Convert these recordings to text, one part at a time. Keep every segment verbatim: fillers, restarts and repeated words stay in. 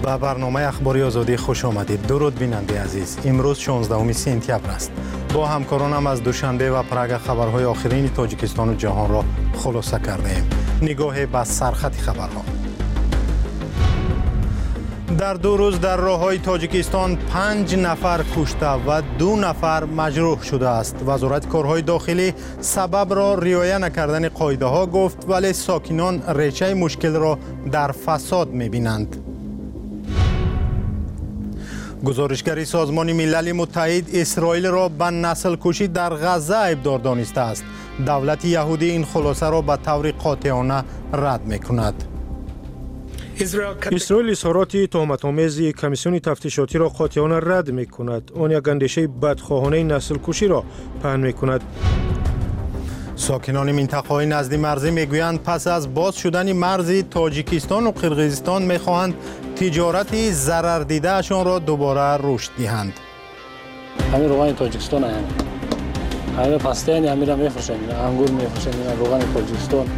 به برنامه اخباری آزادی خوش آمدید. درود بیننده عزیز. امروز شانزدهم سپتامبر است. با همکارانم از دوشنبه و پراگ خبرهای آخرین تاجیکستان و جهان را خلاصه کرده ایم. نگاه به سرخط خبرها. در دو روز در راههای تاجیکستان پنج نفر کشته و دو نفر مجروح شده است. وزارت کارهای داخلی سبب را رعایت نکردن قاعده ها گفت، ولی ساکنان ریشه مشکل را در فساد می‌بینند. گزارشگری سازمان ملل متحد اسرائیل را به نسل کشی در غزه ابدار دانسته است. دولت یهودی این خلاصه را به طور قاطعانه رد می‌کند. اسرائیل اظهارات تهمت‌آمیز کمیسیون تفتیشاتی را قاطعانه رد می‌کند. آن یک اندیشه بدخواهانه نسل کشی را پهن می‌کند. ساکنان منطقه‌های نزد مرزی میگویند پس از باز شدن مرز تاجیکستان و قرقیزستان می‌خواهند تجارت ضرر دیده‌شان را دوباره رشد دهند. همین روغن تاجیکستان هست. همین پسته یعنی همین را می‌فروشن، انگور می‌فروشن، روغن تاجیکستان.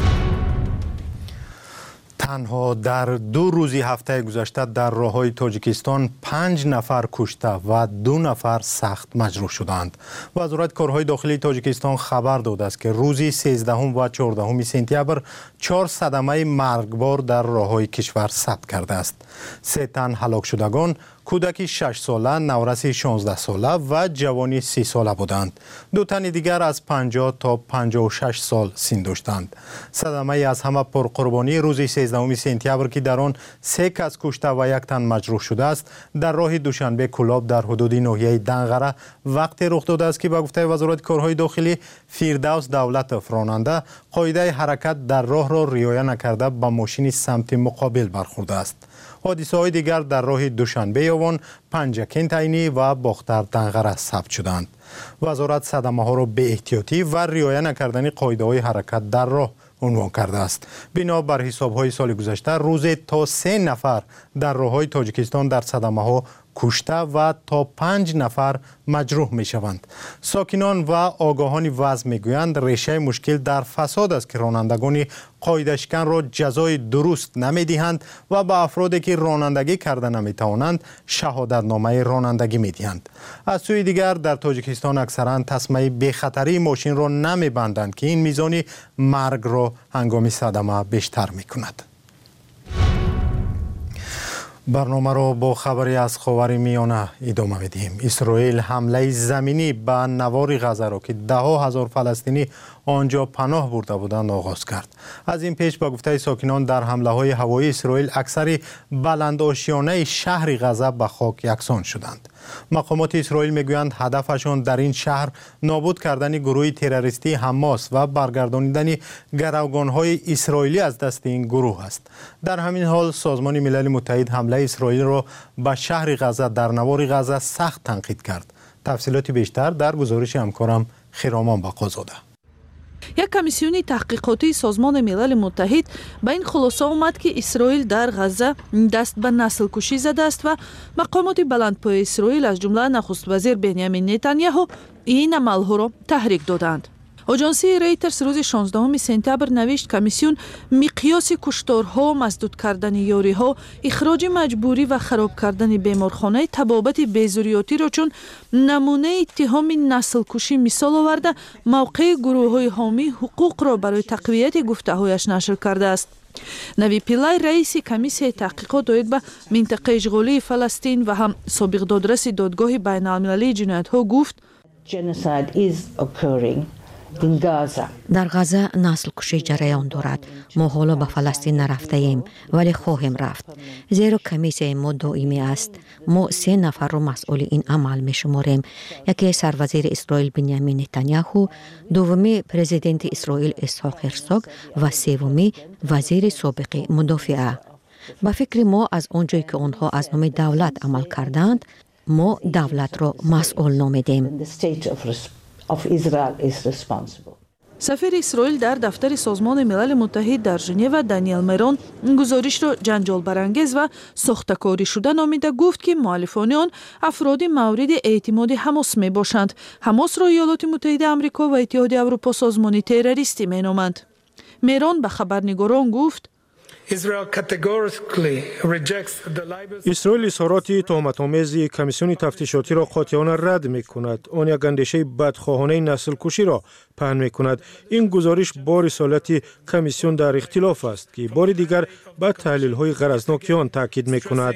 تنها در دو روزی هفته گذشته در راههای تاجیکستان پنج نفر کشته و دو نفر سخت مجروح شدند. وزارت کارهای داخلی تاجیکستان خبر داده است که روزی سیزدهم و چهاردهم سپتامبر چهار صدمه مرگبار در راههای کشور ثبت کرده است. سه تن هلاک شدگان کودکی شش ساله، نورس شانزده ساله و جوانی سی ساله بودند. دو تن دیگر از پنجاه تا پنجاه و شش سال سن داشتند. صدمه از همه پرقربانی روز سیزدهم سپتامبر که در آن سه کس کشته و یک تن مجروح شده است، در راه دوشنبه کلاب در حدود ناحیه دنغره وقتی رخ داده است که به گفته وزارت کارهای داخلی فیردوس دولت راننده قاعده حرکت در راه را رعایت نکرده به ماشین سمت مقابل برخورده است. حادثه های دیگر در راه دوشنبه یوان، پنجکین تعینی و باختر دنغره ثبت شدند. وزارت صدمه ها را به احتیاطی و رعایت نکردن قاعده های حرکت در راه عنوان کرده است. بنا بر حساب های سال گذشته روز تا سه نفر در راه های تاجیکستان در صدمه ها کشته و تا پنج نفر مجروح می شوند. ساکنان و آگاهان وضع می گویند ریشه مشکل در فساد است که رانندگان قاعده شکن را جزای درست نمی دهند و به افرادی که رانندگی کرده نمی توانند شهادت نامه رانندگی می دهند. از سوی دیگر در تاجیکستان اکثرا تسمه بی خطری ماشین را نمی بندند که این میزان مرگ را هنگام صدمه بیشتر می کند. برنامه را با خبری از خاورمیانه ادامه می‌دهیم. اسرائیل حمله زمینی به نوار غزه را که ده ها هزار فلسطینی آنجا پناه برده بودند آغاز کرد. از این پیش به گفته ساکنان در حمله های هوایی اسرائیل اکثر بلندآشیانه شهر غزه به خاک یکسان شدند. مقامات اسرائیل میگویند هدفشان در این شهر نابود کردن گروه تروریستی حماس و برگردانیدن گروگان‌های اسرائیلی از دست این گروه است. در همین حال سازمان ملل متحد حمله اسرائیل را به شهر غزه در نوار غزه سخت تنقید کرد. تفصیلات بیشتر در گزارش همکارم خیرامان باقازاده. یک کمیسیون تحقیقاتی سازمان ملل متحد به این خلاصه آمد که اسرائیل در غزه دست به نسل کشی زده است و مقامات بلندپایه اسرائیل از جمله نخست وزیر بنیامین نتانیاهو این عملها را تحریک دادند. آژانسی ریترز روز شانزدهم سپتامبر نوشت کمیسیون مقیاس کشتارها، مسدود کردن یاریها، اخراج مجبوری و خراب کردن بیمارخانه تبابت بیزوریاتی را چون نمونه اتهام نسل کشی مثال آورده موقع گروه های حامی حقوق را برای تقویت گفته هایش نشر کرده است. نوی پیلای رئیس کمیسیون تحقیقات اوید به منطقه اشغالی فلسطین و هم سابق دادرس دادگاه بین المللی جنایت ها گفت Genocide is occurring. در غزه نسل کشی جریان دارد. ما حالا به فلسطین نرفته ایم ولی خواهیم رفت، زیرا کمیسیون ما دائمی است. ما سه نفر را مسئول این عمل می شماریم. یکی سروزیر اسرائیل بنیامین نتانیاهو، دومی پرزیدنت اسرائیل اسحاق هرزوگ و سومی وزیر سابق مدافعه. به فکر ما از آنجایی که آنها از نام دولت عمل کردند، ما دولت را مسئول نامیدیم. سفیر اسرائیل در دفتر سازمان ملل متحد در ژنو دانیل میرون گزارش را جنجال برانگیز و ساخته‌کاری شده نامیده گفت که مؤلفان آن افراد مورد اعتماد حماس می باشند. حماس را ایالات متحده آمریکا و اتحادیه اروپا سازمان تروریستی می نامند. میرون به خبرنگاران گفت اسرائیل اظهارات تهمت‌آمیز کمیسیون تفتیشاتی را قاطعانه رد می‌کند. آن یک اندیشه بدخواهانه نسل کشی را پهن می‌کند. این گزارش با رسالت کمیسیون در اختلاف است که بار دیگر به تحلیل‌های غرضناک آن تاکید می‌کند.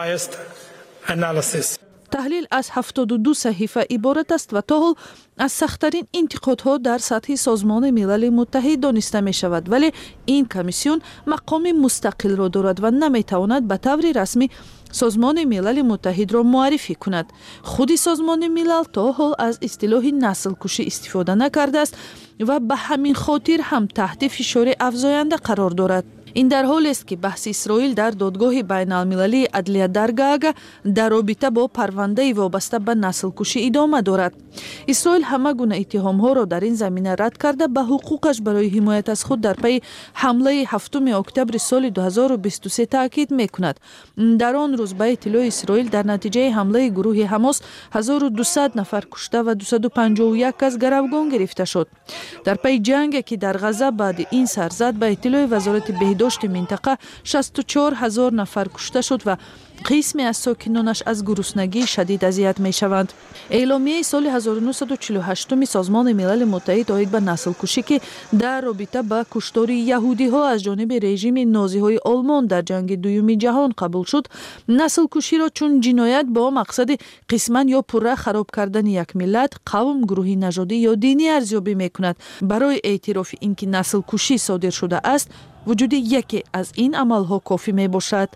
تحلیل از هفتاد و دو صحیفه عبارت است و تا حال از سخت‌ترین انتقادها در سطح سازمان ملل متحد دانسته می شود، ولی این کمیسیون مقام مستقل را دارد و نمی تواند به طور رسمی سازمان ملل متحد را معرفی کند. خود سازمان ملل تا حال از اصطلاح نسل کشی استفاده نکرده است و به همین خاطر هم تحت فشار افزاینده قرار دارد. این در حالی است که بحث اسرائیل در دادگاه بین المللی عدلیه در گاگ در رابطه با پرونده وابسته به نسل کشی ادامه دارد. اسرائیل همه گونه اتهام ها را در این زمینه رد کرده به حقوقش برای حمایت از خود در پی حمله هفتم اکتبر سال دو هزار و بیست و سه تاکید میکند. در آن روز به اطلاع اسرائیل در نتیجه حمله گروه حماس هزار و دویست نفر کشته و دویست و پنجاه و یک کس گروگان گرفته شد. در پی جنگ که در غزه بعد این سر زد به اطلاع وزارت بهداشت منطقه شصت و چهار هزار نفر کشته شد و قسمی از ساکنانش از گرسنگی شدید اذیت می شوند. اعلامیه سال هزار و نهصد و چهل و هشت سازمان ملل متحد آید به نسل کشی که در رابطه با کشتار یهودی ها از جانب رژیم نازی های آلمان در جنگ دوم جهان قبول شد، نسل کشی را چون جنایت با مقصد قسما یا پوره خراب کردن یک ملت، قوم، گروهی نژادی یا دینی ارزیابی می کند. برای اعتراف اینکه نسل کشی صادر شده است، وجود یکی از این عملها کافی می باشد.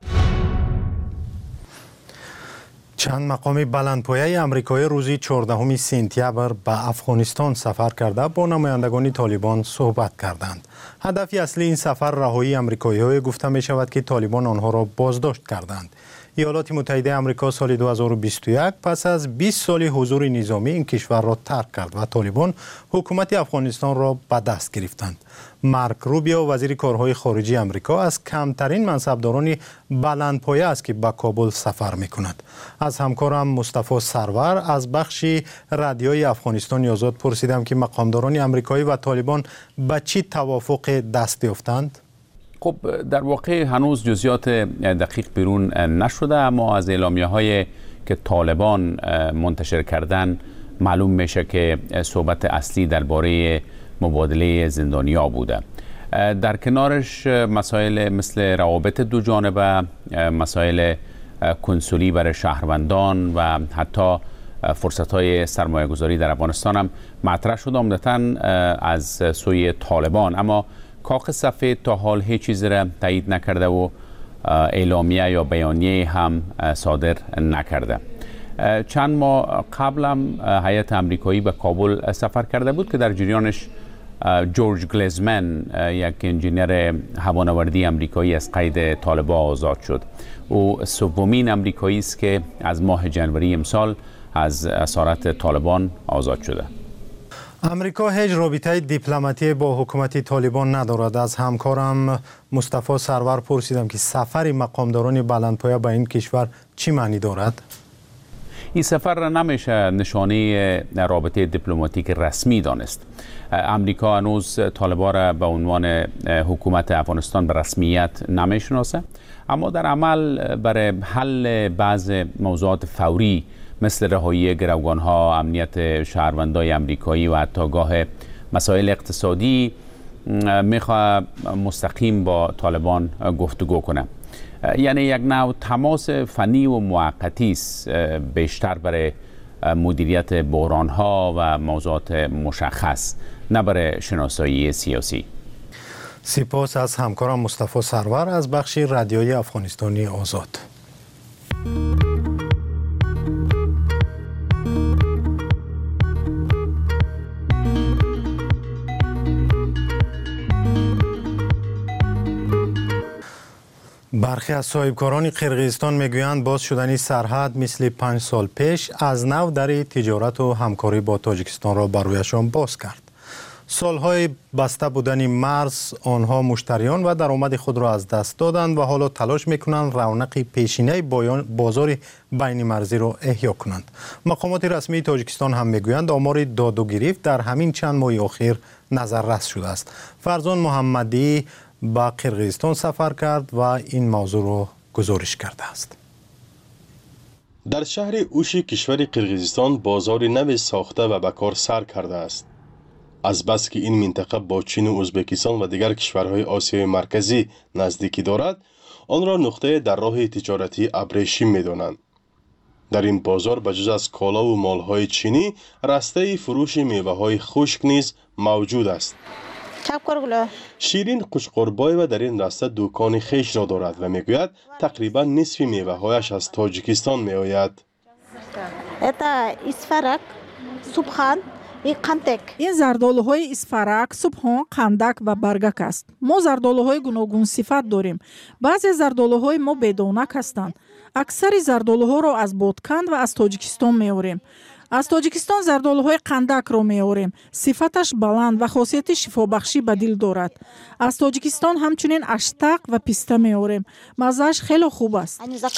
چند مقام بلندپایه آمریکایی روزی چهاردهم سپتامبر به افغانستان سفر کرده با نمایندگان طالبان صحبت کردند. هدف اصلی این سفر رهایی آمریکایی‌ها گفته می شود که طالبان آنها را بازداشت کردند. ایالات متحده آمریکا سال دو هزار و بیست و یک پس از بیست سال حضور نظامی این کشور را ترک کرد و طالبان حکومت افغانستان را به دست گرفتند. مارک روبیو وزیر کارهای خارجی آمریکا از کمترین منصبداران بلندپایه است که به کابل سفر می‌کند. از همکارم مصطفی سرور از بخش رادیوی افغانستان آزاد پرسیدم که مقامداران آمریکایی و طالبان به چی توافق دست یافتند؟ خب در واقع هنوز جزئیات دقیق بیرون نشده، اما از اعلامیه‌های که طالبان منتشر کردن معلوم میشه که صحبت اصلی درباره مبادله زندانیا بوده. در کنارش مسائل مثل روابط دو جانبه، مسائل کنسولی برای شهروندان و حتی فرصت‌های سرمایه‌گذاری در افغانستان هم مطرح شده، عمدتاً از سوی طالبان. اما کاخ سفید تا حال هیچ چیزی را تایید نکرده و اعلامیه یا بیانیه هم صادر نکرده. چند ماه قبل هم هیئت آمریکایی به کابل سفر کرده بود که در جریانش جورج گلیزمن، یک انجینیر هوانوردی آمریکایی، از قید طالبان آزاد شد. او سومین آمریکایی است که از ماه جنوری امسال از اسارت طالبان آزاد شده. امریکا هیچ رابطه دیپلماتی با حکومت طالبان ندارد. از همکارم مصطفی سرور پرسیدم که سفر مقامداران بلندپایه به این کشور چی معنی دارد؟ این سفر را نمیشه نشانه رابطه دیپلماتیک رسمی دانست. امریکا هنوز طالبان را به عنوان حکومت افغانستان به رسمیت نمیشناسه، اما در عمل برای حل بعض موضوعات فوری مثل رهایی گروگان‌ها، امنیت شهروندان آمریکایی و حتی گاه مسائل اقتصادی میخواد مستقیم با طالبان گفتگو کنه. یعنی یک نوع تماس فنی و موقتی است، بیشتر برای مدیریت بحران‌ها و موضوعات مشخص، نه برای شناسایی سیاسی. سپاس از همکارم مصطفی سرور از بخش رادیوی افغانستانی آزاد. برخی از صاحبکاران قرقیزستان میگویند باز شدن سرحد مثل پنج سال پیش از نو در تجارت و همکاری با تاجیکستان را بر رویشان باز کرد. سالهای بسته بودن مرز آنها مشتریان و درآمد خود را از دست دادند و حالا تلاش میکنند رونق پیشینه بازار بین مرزی را احیا کنند. مقامات رسمی تاجیکستان هم میگویند آمار داد و گریفت در همین چند ماه اخیر نظررس شده است. فرزان محمدی به قرقیزستان سفر کرد و این موضوع را گزارش کرده است. در شهر اوش کشور قرقیزستان بازار نو ساخته و به کار سر کرده است. از بس که این منطقه با چین و ازبکستان و دیگر کشورهای آسیای مرکزی نزدیکی دارد، آن را نقطه در راه تجارتی ابریشم می‌دانند. در این بازار بجز از کالا و مالهای چینی، رسته فروش میوه‌های خشک نیز موجود است. شیرین قشقربای و در این راسته دکان خیش را دارد و میگوید تقریبا نصف میوه هایش از تاجیکستان می آید. این زردآلوهای اسفرک، سبحان، قندک و برگک است. ما زردآلوهای گوناگون صفت داریم. بعضی زردآلوهای ما بدانک هستند. اکثر زردآلوها را از بادکند و از تاجیکستان میاریم. از تاجیکستان زردآلوهای قندک را میاریم. صفتش بلند و خاصیت شفابخشی به دل دارد. از تاجیکستان همچنین اشتق و پیسته میاریم. مزهش خیلی خوب است.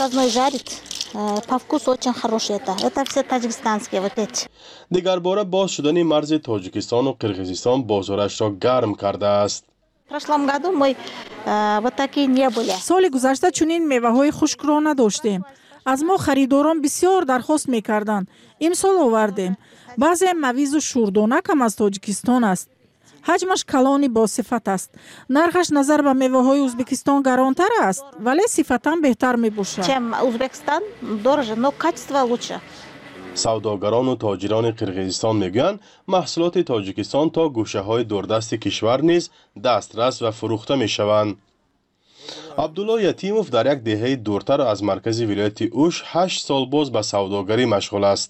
دیگر باره باز شدن مرز تاجیکستان و قرقیزستان بازارش را گرم کرده است. سال گذشته چنین میوه‌های خشک را نداشتیم. از ما خریداران بسیار درخواست می‌کردند. امسال آوردیم. بعضی مویز و شوردانک هم از تاجیکستان است. حجمش کلانی با صفت است. نرخش نظر به میوه‌های ازبکستان گرانتر است، ولی صفتاً بهتر می‌باشد. سوداگران و تاجران قرقیزستان میگویند محصولات تاجیکستان تا گوشه‌های دوردست کشور نیز دسترس و فروخته می‌شوند. عبدالله یتیموف در یک دهه دورتر از مرکز ولایت اوش هشت سال باز به سوداگری مشغول است.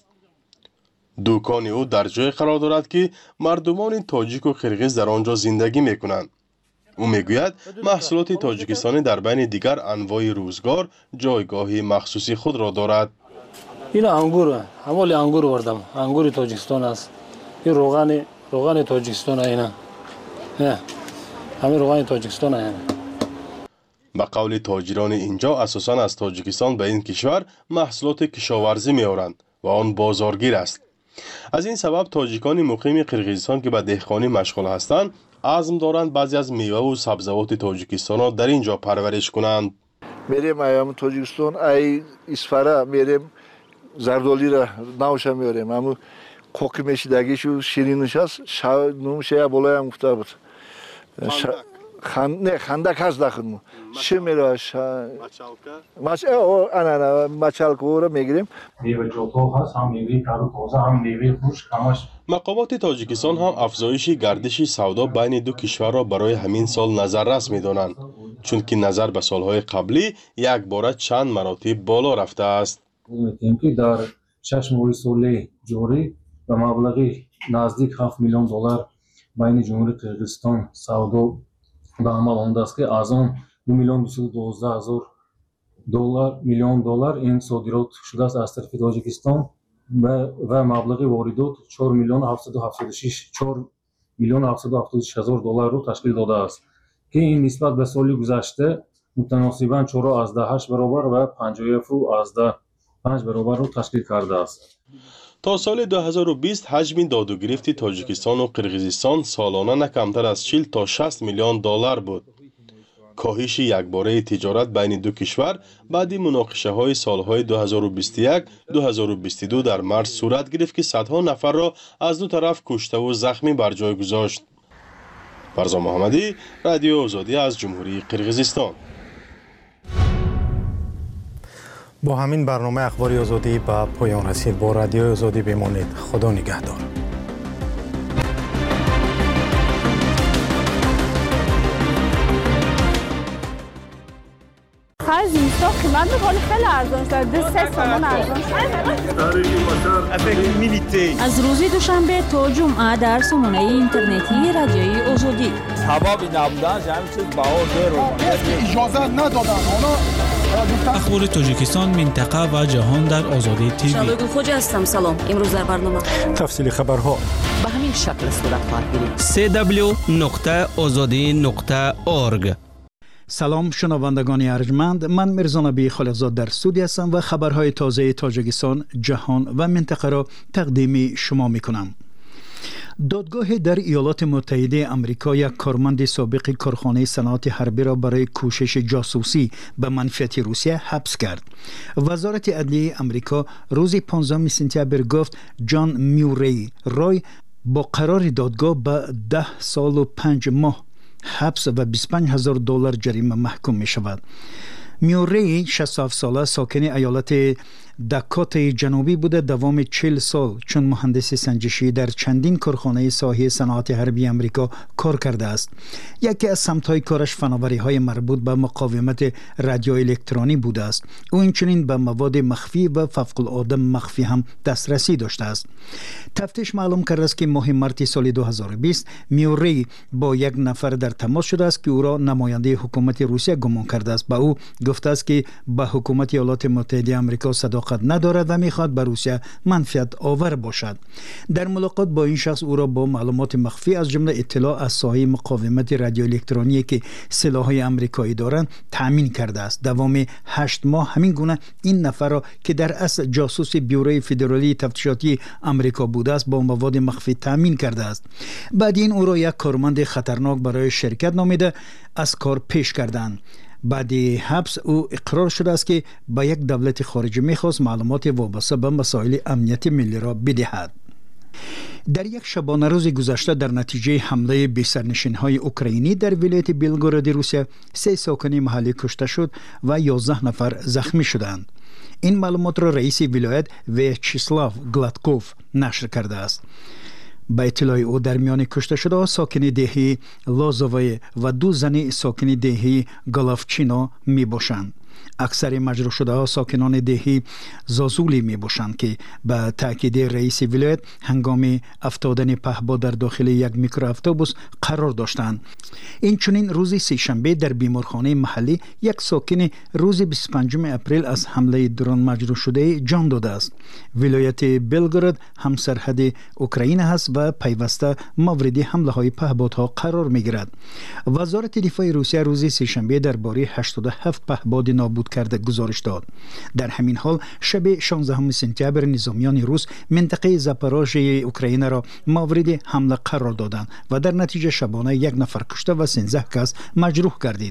دکان او در جای قرار دارد که مردمان تاجیک و قرقیز در آنجا زندگی میکنند. او میگوید محصولات تاجیکستانی در بین دیگر انواع روزگار جایگاهی مخصوصی خود را دارد. این انگور، همال انگور وردم. انگور تاجیکستان است. این روغن روغن تاجیکستان اینا. نه. همین روغن تاجیکستان اینا. به قول تاجران اینجا اساساً از تاجیکستان به این کشور محصولات کشاورزی میآورند و آن بازارگیر است. از این سبب تاجیکان مقیم قرقیزستان که به دهقانی مشغول هستند عزم دارند بعضی از میوه و سبزوات تاجیکستان را در اینجا پرورش کنند. میریم ایام تاجیکستان ای اسفره میریم زردآلو را نوش میاریم. اما کوکی میشیدگیشو شیرینش است. شا نوشه بالای هم گفته بود. خند نه خندک هست داخل چه میره شا ماچ او انا انا ماچالکو رو میگیریم. میوه جوتو هست، هم میوه تازه تازه، هم میوه خشک، همش. مقامات تاجیکستان هم افزایش گردش سودا بین دو کشور را برای همین سال نظررس میدانند، چون که نظر به سالهای قبلی یک بار چند مراتب بالا رفته است. میگیم که در شش ماه سالی جاری و مبلغی نزدیک هفت میلیون دلار بین جمهوری قرقیزستان سودا به عمل آمده است که از آن دو میلیون دویست و دوازده هزار دلار میلیون دلار این صادرات شده است از طرف تاجیکستان و و مبلغ واردات چهار میلیون هفتصد و هفتاد و شش چهار میلیون هفتصد و هفتاد و شش هزار دلار رو تشکیل داده است که این نسبت به سال گذشته متناسباً چهار و هشت برابر و پنجاه و پنج برابر رو تشکیل کرده است. تا سال دو هزار و بیست حجم داد و گرفت تاجیکستان و قرقیزستان سالانه نه کمتر از چهل تا شصت میلیون دلار بود. کاهش یکباره تجارت بین دو کشور بعد مناقشه های سالهای دو هزار و بیست و یک دو هزار و بیست و دو در مارس صورت گرفت که صدها نفر را از دو طرف کشته و زخمی بر جای گذاشت. فرزان محمدی، رادیو آزادی از جمهوری قرقیزستان. با همین برنامه اخبار آزادی به پایان رسید. با رادیو آزادی بمانید. خدا نگهدار. خرج اینستا قیمت می‌کنه خیلی ارزان شد. دو سه تومان ارزان شد. از روز دوشنبه تا جمعه در سامانه اینترنتی رادیوی آزادی. سبب نبودن همین چیز بهار رو اجازه ندادن. اخبار تاجیکستان، منطقه و جهان در آزادی تیوی. شادو خوج هستم. سلام. امروز در برنامه تفصیل خبرها به همین شکل صورت خواهد گرفت. سه دبلیو نقطه آزادی نقطه اورگ. سلام شنوندگان ارجمند، من میرزا نبی خالقزاد در استودیو هستم و خبرهای تازه تاجیکستان، جهان و منطقه را تقدیم شما میکنم. دادگاه در ایالات متحده آمریکا یک کارمند سابق کارخانه صنعت حربی را برای کوشش جاسوسی به منفعت روسیه حبس کرد. وزارت عدلیه آمریکا روز پانزدهم سپتامبر گفت جان میوری رای با قرار دادگاه به ده سال و پنج ماه حبس و بیست و پنج هزار دلار جریمه محکوم می شود. میوری شصت و هفت ساله ساکن ایالت داکوتای جنوبی بوده. دوام چهل سال چون مهندس سنجشی در چندین کارخانه ساحه صنعت حربی آمریکا کار کرده است. یکی از سمت‌های کارش فناوری‌های مربوط به مقاومت رادیو الکترونی بوده است. او اینچنین به مواد مخفی و فوق‌العاده مخفی هم دسترسی داشته است. تفتیش معلوم کرده است که ماه مارس سال دو هزار و بیست میوری با یک نفر در تماس شده است که او را نماینده حکومت روسیه گمان کرده است. با او گفته است که به حکومت ایالات متحده آمریکا صداقت ندارد و میخواد به روسیه منفعت آور باشد. در ملاقات با این شخص او را با معلومات مخفی از جمله اطلاع از ساحه مقاومت رادیو الکترونی که سلاح‌های آمریکایی دارند تامین کرده است. دوام هشت ماه همین گونه این نفر را که در اصل جاسوس بیوروی فدرالی تفتیشاتی آمریکا بوده است با مواد مخفی تامین کرده است. بعد این او را یک کارمند خطرناک برای شرکت نامیده از کار پیش کردند. بعد حبس او اقرار شده است که با یک دولت خارجی میخواست معلومات وابسته به مسائل امنیت ملی را بدهد. در یک شبانه روز گذشته در نتیجه حمله بی سرنشین‌های اوکراینی در ولایت بیلگوراد روسیه سه ساکن محلی کشته شد و یازده نفر زخمی شدند. این معلومات را رئیس ولایت ویاچسلاو گلادکوف نشر کرده است. با اطلاع او در میان کشته شده ساکن دهی لازوی و دو زن ساکن دهی گالافچینا می باشند. اکثر مجروح شده ها ساکنان دهی زازولی می باشند که به تاکید رئیس ولایت هنگام افتادن پهپاد در داخل یک میکرو اتوبوس قرار داشتند. این چنین روز سه‌شنبه در بیمارخانه محلی یک ساکن روز بیست و پنجم اپریل از حمله درون مجروح شده جان داده است. ولایت بلگراد هم سرحد اوکراین است و پیوسته مورد حمله های پهپادها قرار می گیرد. وزارت دفاع روسیه روز سه‌شنبه درباره هشتاد و هفت پهپاد نابود کرده گزارش داد. در همین حال شب شانزدهم سپتامبر نظامیان روس منطقه زاپاروژیه اوکراین را مورد حمله قرار دادند و در نتیجه شبانه یک نفر کشته و سیزده کس مجروح گردید.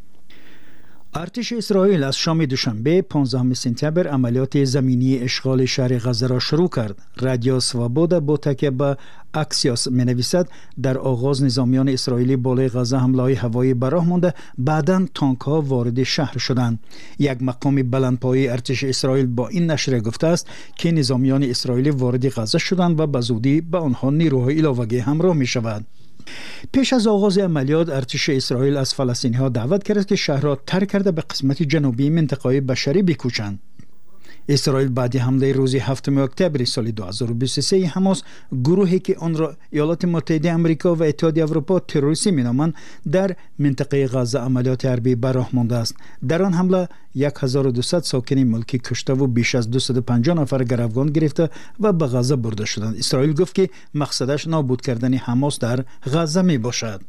ارتش اسرائیل از شام دوشنبه پانزدهم سپتامبر عملیات زمینی اشغال شهر غزه را شروع کرد. رادیو سوابودا با تکیه به اکسیوس می نویسد در آغاز نظامیان اسرائیلی بالای غزه حمله هوایی به راه مانده، بعداً تانک ها وارد شهر شدند. یک مقام بلندپایه ارتش اسرائیل با این نشریه گفته است که نظامیان اسرائیلی وارد غزه شدند و به زودی به آنها نیروهای علاوگی همراه می شود. پیش از آغاز عملیات ارتش اسرائیل از فلسطینی ها دعوت کرد که شهر را ترک کرده به قسمت جنوبی منطقه بشری بکوچند. اسرائیل بعد حمله روز هفتم اکتبر سال دو هزار و بیست و سه حماس، گروهی که آن را ایالات متحده آمریکا و اتحادیه اروپا تروریستی مینامند، در منطقه غزه عملیات حربی به راه مانده است. در آن حمله هزار و دویست ساکن ملکی کشته و بیش از دویست و پنجاه نفر گروگان گرفته و به غزه برده شدند. اسرائیل گفت که مقصدش نابود کردن حماس در غزه می باشد.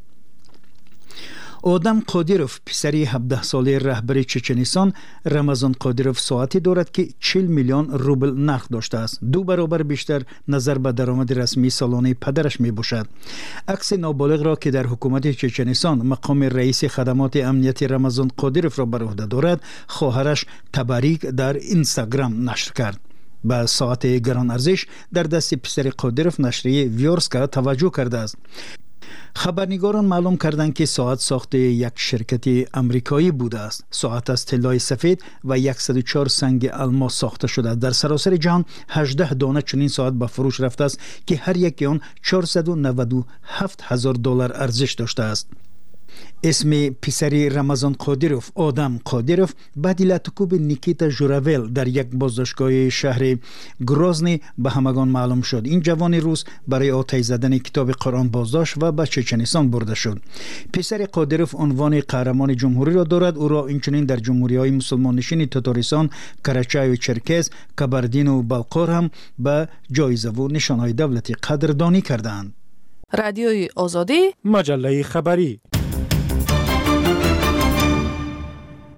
آدم قادیروف پسری هفده ساله رهبر چچنستان رمضان قادیروف ساعتی دارد که چهل میلیون روبل نرخ داشته است. دو برابر بیشتر نظر به درآمد رسمی سالانه پدرش می باشد. عکس نابالغ را که در حکومت چچنستان مقام رئیس خدمات امنیتی رمضان قادیروف را بر عهده دارد، خواهرش تبریک در اینستاگرام نشر کرد. به ساعت گران ارزش در دست پسر قادیروف نشریه ویورسکا توجه کرده است. خبرنگاران معلوم کردند که ساعت ساخت یک شرکت آمریکایی بوده است. ساعت از طلای سفید و صد و چهار سنگ الماس ساخته شده. در سراسر جهان هجده دانه چنین ساعت به فروش رفته است که هر یک آن چهارصد و نود و هفت هزار دلار ارزش داشته است. اسم پسری رمضان قادیروف، آدم قادیروف، بعد لاتوکوب نیکیتا ژوراول در یک بازداشتگاه شهر گروزنی به همگان معلوم شد. این جوان روس برای آتش زدن کتاب قرآن بازداشت و به چچنستان برده شد. پسر قادیروف عنوان قهرمان جمهوری را دارد. او را اینچنین در جمهوری‌های مسلمان نشین تاتاریستان، کراچای و چرکز، کاباردین و بالقار هم به جایزه و نشانهای دولتی قدردانی کردند. رادیوی آزادی، مجله خبری.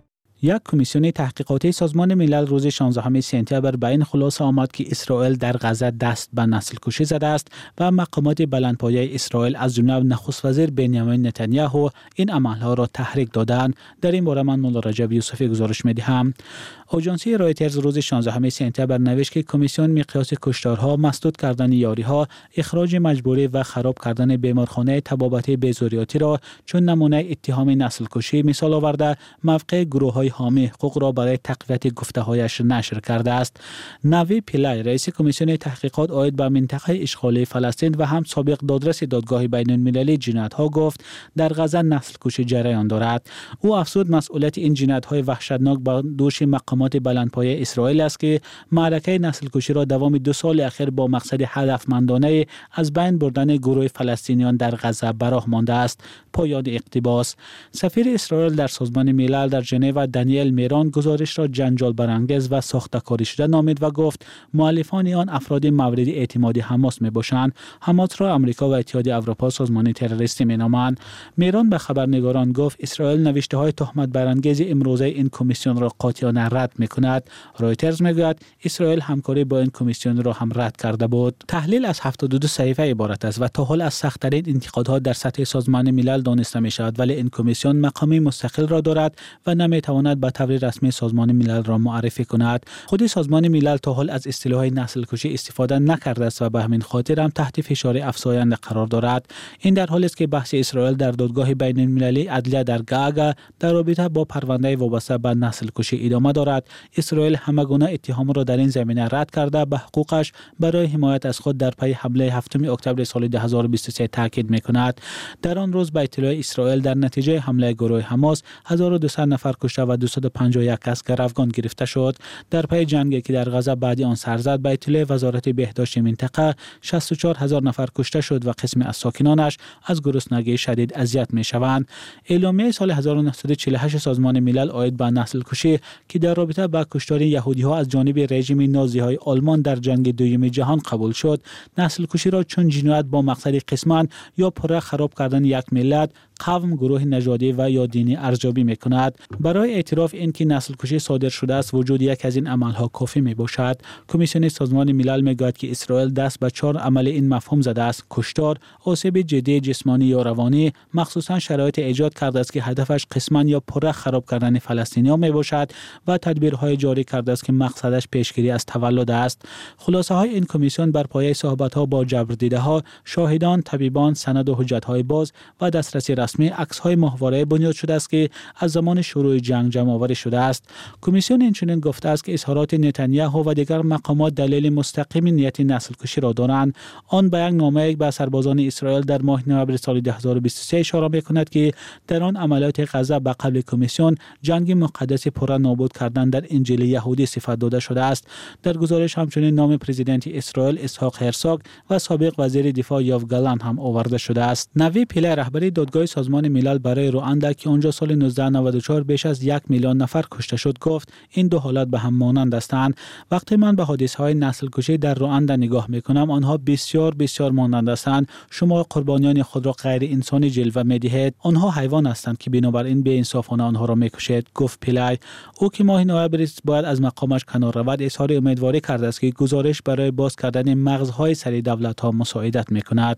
یک کمیسیون تحقیقاتی سازمان ملل روز شانزدهم سپتامبر به این خلاصه آمد که اسرائیل در غزه دست به نسل کشی زده است و مقامات بلندپایه اسرائیل از جمله نخست وزیر بنیامین نتانیاهو این عملها را تحریک دادند. در این باره من مولا رجب یوسفی گزارش می‌دهم. آژانسی رایترز روز شانزدهم سپتامبر نوشت که کمیسیون مقیاس کشتارها، مسدود کردن یاریها، اخراج مجبوری و خراب کردن بیمارخانه طبابتی بیزوریاتی را چون نمونه اتهام نسل کشی مثال آورده موقع گروه‌های حامی حقوق را برای تقویت گفته‌هایش نشر کرده است. نوی پیلای رئیس کمیسیون تحقیقات عاید به منطقه اشغالی فلسطین و هم سابق دادرس دادگاه بین‌المللی جنایت‌ها گفت در غزه نسل کشی جریان دارد. او افزود مسئولیت این جنایت‌های وحشتناک بر دوش مقامات بلندپایه اسرائیل است که معرکه نسل کشی را دوام دو سال اخیر با مقصد هدفمندانه از بین بردن گروه فلسطینیان در غزه براه مانده است. پایان اقتباس. سفیر اسرائیل در سازمان ملل در ژنو دانیل میران گزارش را جنجال برانگیز و ساخته‌کاری شده نامید و گفت مؤلفان آن افراد مورد اعتماد حماس میباشند. حماس را آمریکا و اتحادیه اروپا سازمان تروریستی مینامند. میران به خبرنگاران گفت اسرائیل نوشته‌های تهمت برانگیز امروزه این کمیسیون را قاطعانه رد می‌کند. رایترز میگوید اسرائیل همکاری با این کمیسیون را هم رد کرده بود. تحلیل از هفتاد و دو صحیفه عبارت است و تا حال از سخت‌ترین انتقادها در سطح سازمان ملل دانسته می‌شود، ولی این کمیسیون مقامی مستقل را دارد و نمی‌تواند به طور رسمی سازمان ملل را معرفی کند. خود سازمان ملل تا حال از اصطلاح نسل کشی استفاده نکرده است و به همین خاطر هم تحت فشار افزاینده قرار دارد. این در حالی است که بحث اسرائیل در دادگاه بین‌المللی عدلیه در گاگا در رابطه با پرونده وابسته به نسل کشی ادامه دارد. اسرائیل همگونه اتهام را در این زمینه رد کرده به حقوقش برای حمایت از خود در پی حمله هفتم اکتبر سال دو هزار و بیست و سه تاکید می‌کند. در آن روز به اطلاع اسرائیل در نتیجه حمله گروه حماس هزار و دویست نفر کشته و دویست و پنجاه و یک کس گروگان گرفته شد. در پی جنگی که در غزه بعد آن سر زد به اطلاع وزارت بهداشت منطقه شصت و چهار هزار نفر کشته شد و قسمی از ساکنانش از گرسنگی شدید اذیت می‌شوند. اعلامیه سال هزار و نهصد و چهل و هشت سازمان ملل عاید به نسل کشی که در رابطه با کشتار یهودی‌ها از جانب رژیم نازی‌های آلمان در جنگ دوم جهان قبول شد، نسل کشی را چون جنایت با مقصد قسمان یا پره خراب کردن یک ملت، قوم، گروه نژادی و یا دینی ارزیابی می‌کند. برای اعتراف اینکه نسل کشی صادر شده است وجود یک از این عمل‌ها کافی می‌باشد. کمیسیون سازمان ملل می‌گوید که اسرائیل دست به چهار عمل این مفهوم زده است: کشتار، آسیب جدی جسمانی یا روانی، مخصوصاً شرایط ایجاد کرده است که هدفش قسمان یا پره خراب کردن فلسطینیان می‌باشد و تدبیرهای جاری کرده است که مقصدش پیشگیری از تولد است. خلاصه‌های این کمیسیون بر پایه صحبت‌ها با جبردیده‌ها، شاهدان، طبیبان، سند و حجت‌های باز و دسترسی رسمی عکس‌های ماهواره بنیاد شده است که از زمان شروع جنگ جمع‌آوری شده است. کمیسیون اینچنین گفته است که اظهارات نتانیاهو و دیگر مقامات دلیل مستقیم نیت نسل کشی را دارند. آن به یک نامه به سربازان اسرائیل در ماه نوامبر سال دو هزار و بیست و سه اشاره می‌کند که در آن عملیات غزه به قبل کمیسیون جنگ مقدس پره نابود کردن در انجیل یهودی صفت داده شده است. در گزارش همچنین نام پرزیدنت اسرائیل اسحاق هرزوگ و سابق وزیر دفاع یوآف گالانت هم آورده شده است. نوی پیلای رهبری دادگاه سازمان ملل برای رواندا که آنجا سال نوزده نود و چهار بیش از یک میلیون نفر کشته شد گفت این دو حالت به هم مانند هستند. وقتی من به حادثه‌های نسل کشی در رواندا نگاه می‌کنم آنها بسیار بسیار مانند هستند. شما قربانیان خود را غیر انسانی جلوه می‌دهید. آنها حیوان هستند که بنابراین بی‌انصافانه آنها را می‌کشید، گفت پیلای. او که ماه نوامبر باید از مقامش کنار رود اظهار امیدواری کرده است که گزارش برای باز کردن مغزهای سری دولت‌ها مساعدت می‌کند.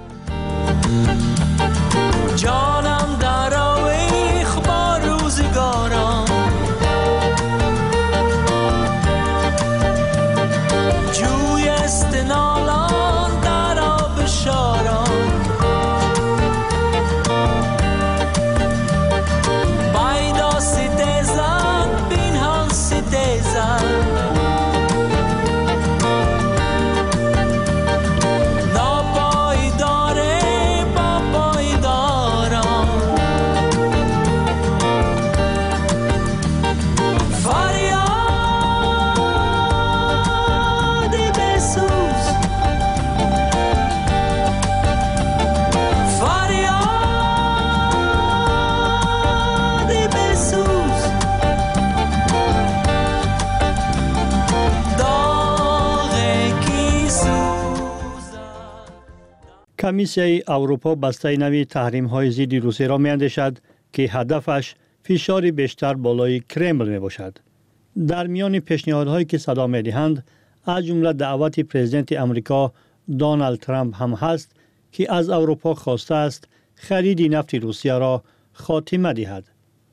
جانم در آویخ با روزگاران، جوی استنالان در آب شاران، بایدا ستیزن بینهان ستیزن، کمیسیون اروپا بسته نوی تحریم های ضد روسیه را می‌اندیشد که هدفش فشار بیشتر بالای کرمل می باشد. در میان پیشنهادهایی که صدا می دهند از جمله دعوت پرزیدنت امریکا دونالد ترامپ هم هست که از اروپا خواسته است خرید نفت روسیه را خاتمه دهد.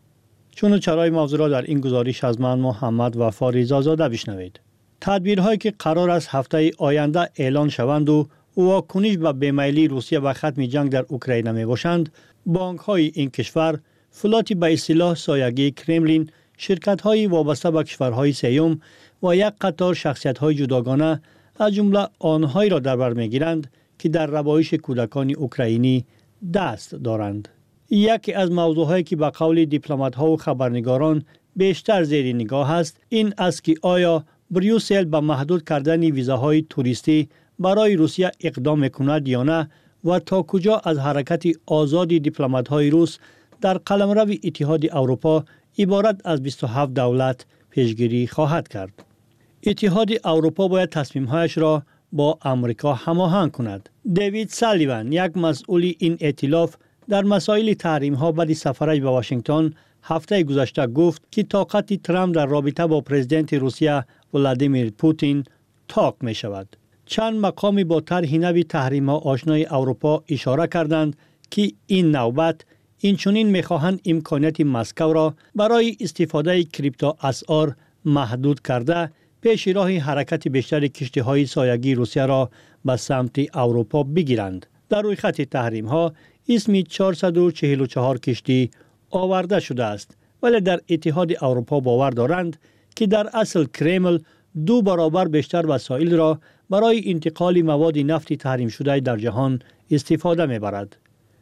چون چرای موضوع را در این گزارش از من محمد وفا رضازاده بشنوید. تدبیرهایی که قرار است هفته آینده اعلان شوند و واکنش به بیمیلی روسیه و ختم جنگ در اوکراین می باشند، بانک های این کشور، فلات به اصطلاح سایگی کرملین، شرکت های وابسته به کشورهای سیوم و یک قطار شخصیت های جداگانه از جمله آنهایی را در بر می گیرند که در ربایش کودکان اوکراینی دست دارند. یکی از موضوعهایی که به قول دیپلمات ها و خبرنگاران بیشتر زیر نگاه است این است که آیا بریوسل به محدود کردن ویزاهای توریستی برای روسیه اقدام میکند یا نه و تا کجا از حرکت آزاد دیپلمات های روس در قلمرو اتحاد اروپا عبارت از بیست و هفت دولت پیشگیری خواهد کرد. اتحاد اروپا باید تصمیمهایش را با امریکا هماهنگ کند. دیوید سالیوان، یک مسئول این ائتلاف، در مسائل تحریم ها بعد سفرش به واشنگتن هفته گذشته گفت که طاقت ترامپ در رابطه با پرزیدنت روسیه ولادیمیر پوتین تاق می شود. چند مقامی با طرح نوی تحریم ها آشنای اروپا اشاره کردند که این نوبت اینچنین می خواهند امکانیت مسکو را برای استفاده کریپتو اسعار محدود کرده پیش راه حرکت بیشتر کشتی های سایگی روسیه را به سمت اروپا بگیرند. در روی خط تحریم ها اسم چهارصد و چهل و چهار کشتی آورده شده است، ولی در اتحاد اروپا باور دارند که در اصل کرمل دو برابر بیشتر وسایل را برای انتقال مواد نفت تحریم شده در جهان استفاده می برد.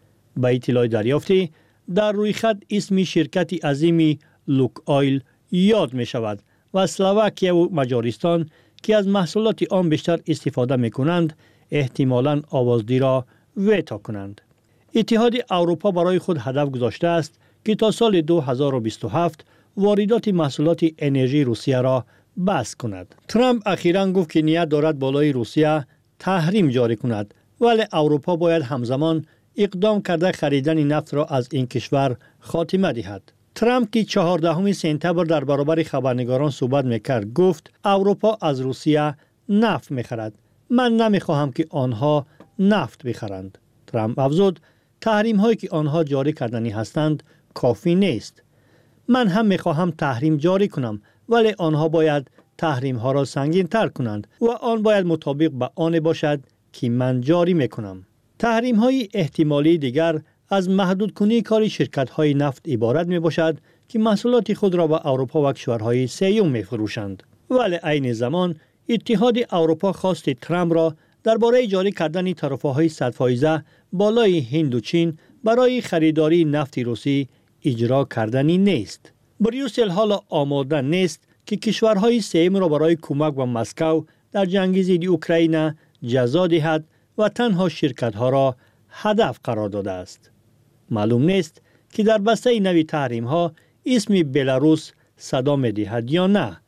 به اطلاع دریافتی در روی خط اسم شرکت عظیمی لوک آیل یاد می شود و اسلواکیه و مجارستان که از محصولات آن بیشتر استفاده می کنند احتمالاً آوازدی را ویتو کنند. اتحاد اروپا برای خود هدف گذاشته است که تا سال دو هزار و بیست و هفت واردات محصولات انرژی روسیه را بس کند. ترامپ اخیراً گفت که نیت دارد بالای روسیه تحریم جاری کند، ولی اروپا باید همزمان اقدام کرده خریدن نفت را از این کشور خاتمه دهد. ترامپ که چهاردهم سپتامبر در برابر خبرنگاران صحبت میکرد گفت اروپا از روسیه نفت میخرد. من نمیخواهم که آنها نفت بخرند. ترامپ افزود تحریم هایی که آنها جاری کردنی هستند کافی نیست. من هم میخواهم تحریم جاری کنم، ولی آنها باید تحریم ها را سنگین تر کنند و آن باید مطابق به آن باشد که من جاری میکنم. تحریم های احتمالی دیگر از محدود کنی کار شرکت های نفت عبارت می باشد که محصولات خود را به اروپا و کشورهای سیوم می فروشند. ولی عین زمان اتحاد اروپا خواست ترامپ را درباره جاری کردن تعرفه های صد فایزه بالای هند و چین برای خریداری نفت روسی اجرا کردنی نیست. بریوسل حالا آماده نیست که کشورهای سیوم را برای کمک به مسکو در جنگ ضد اوکراین جزا دهد و تنها شرکت ها را هدف قرار داده است. معلوم نیست که در بسته نوی تحریم ها اسم بلاروس صدا می دهد یا نه.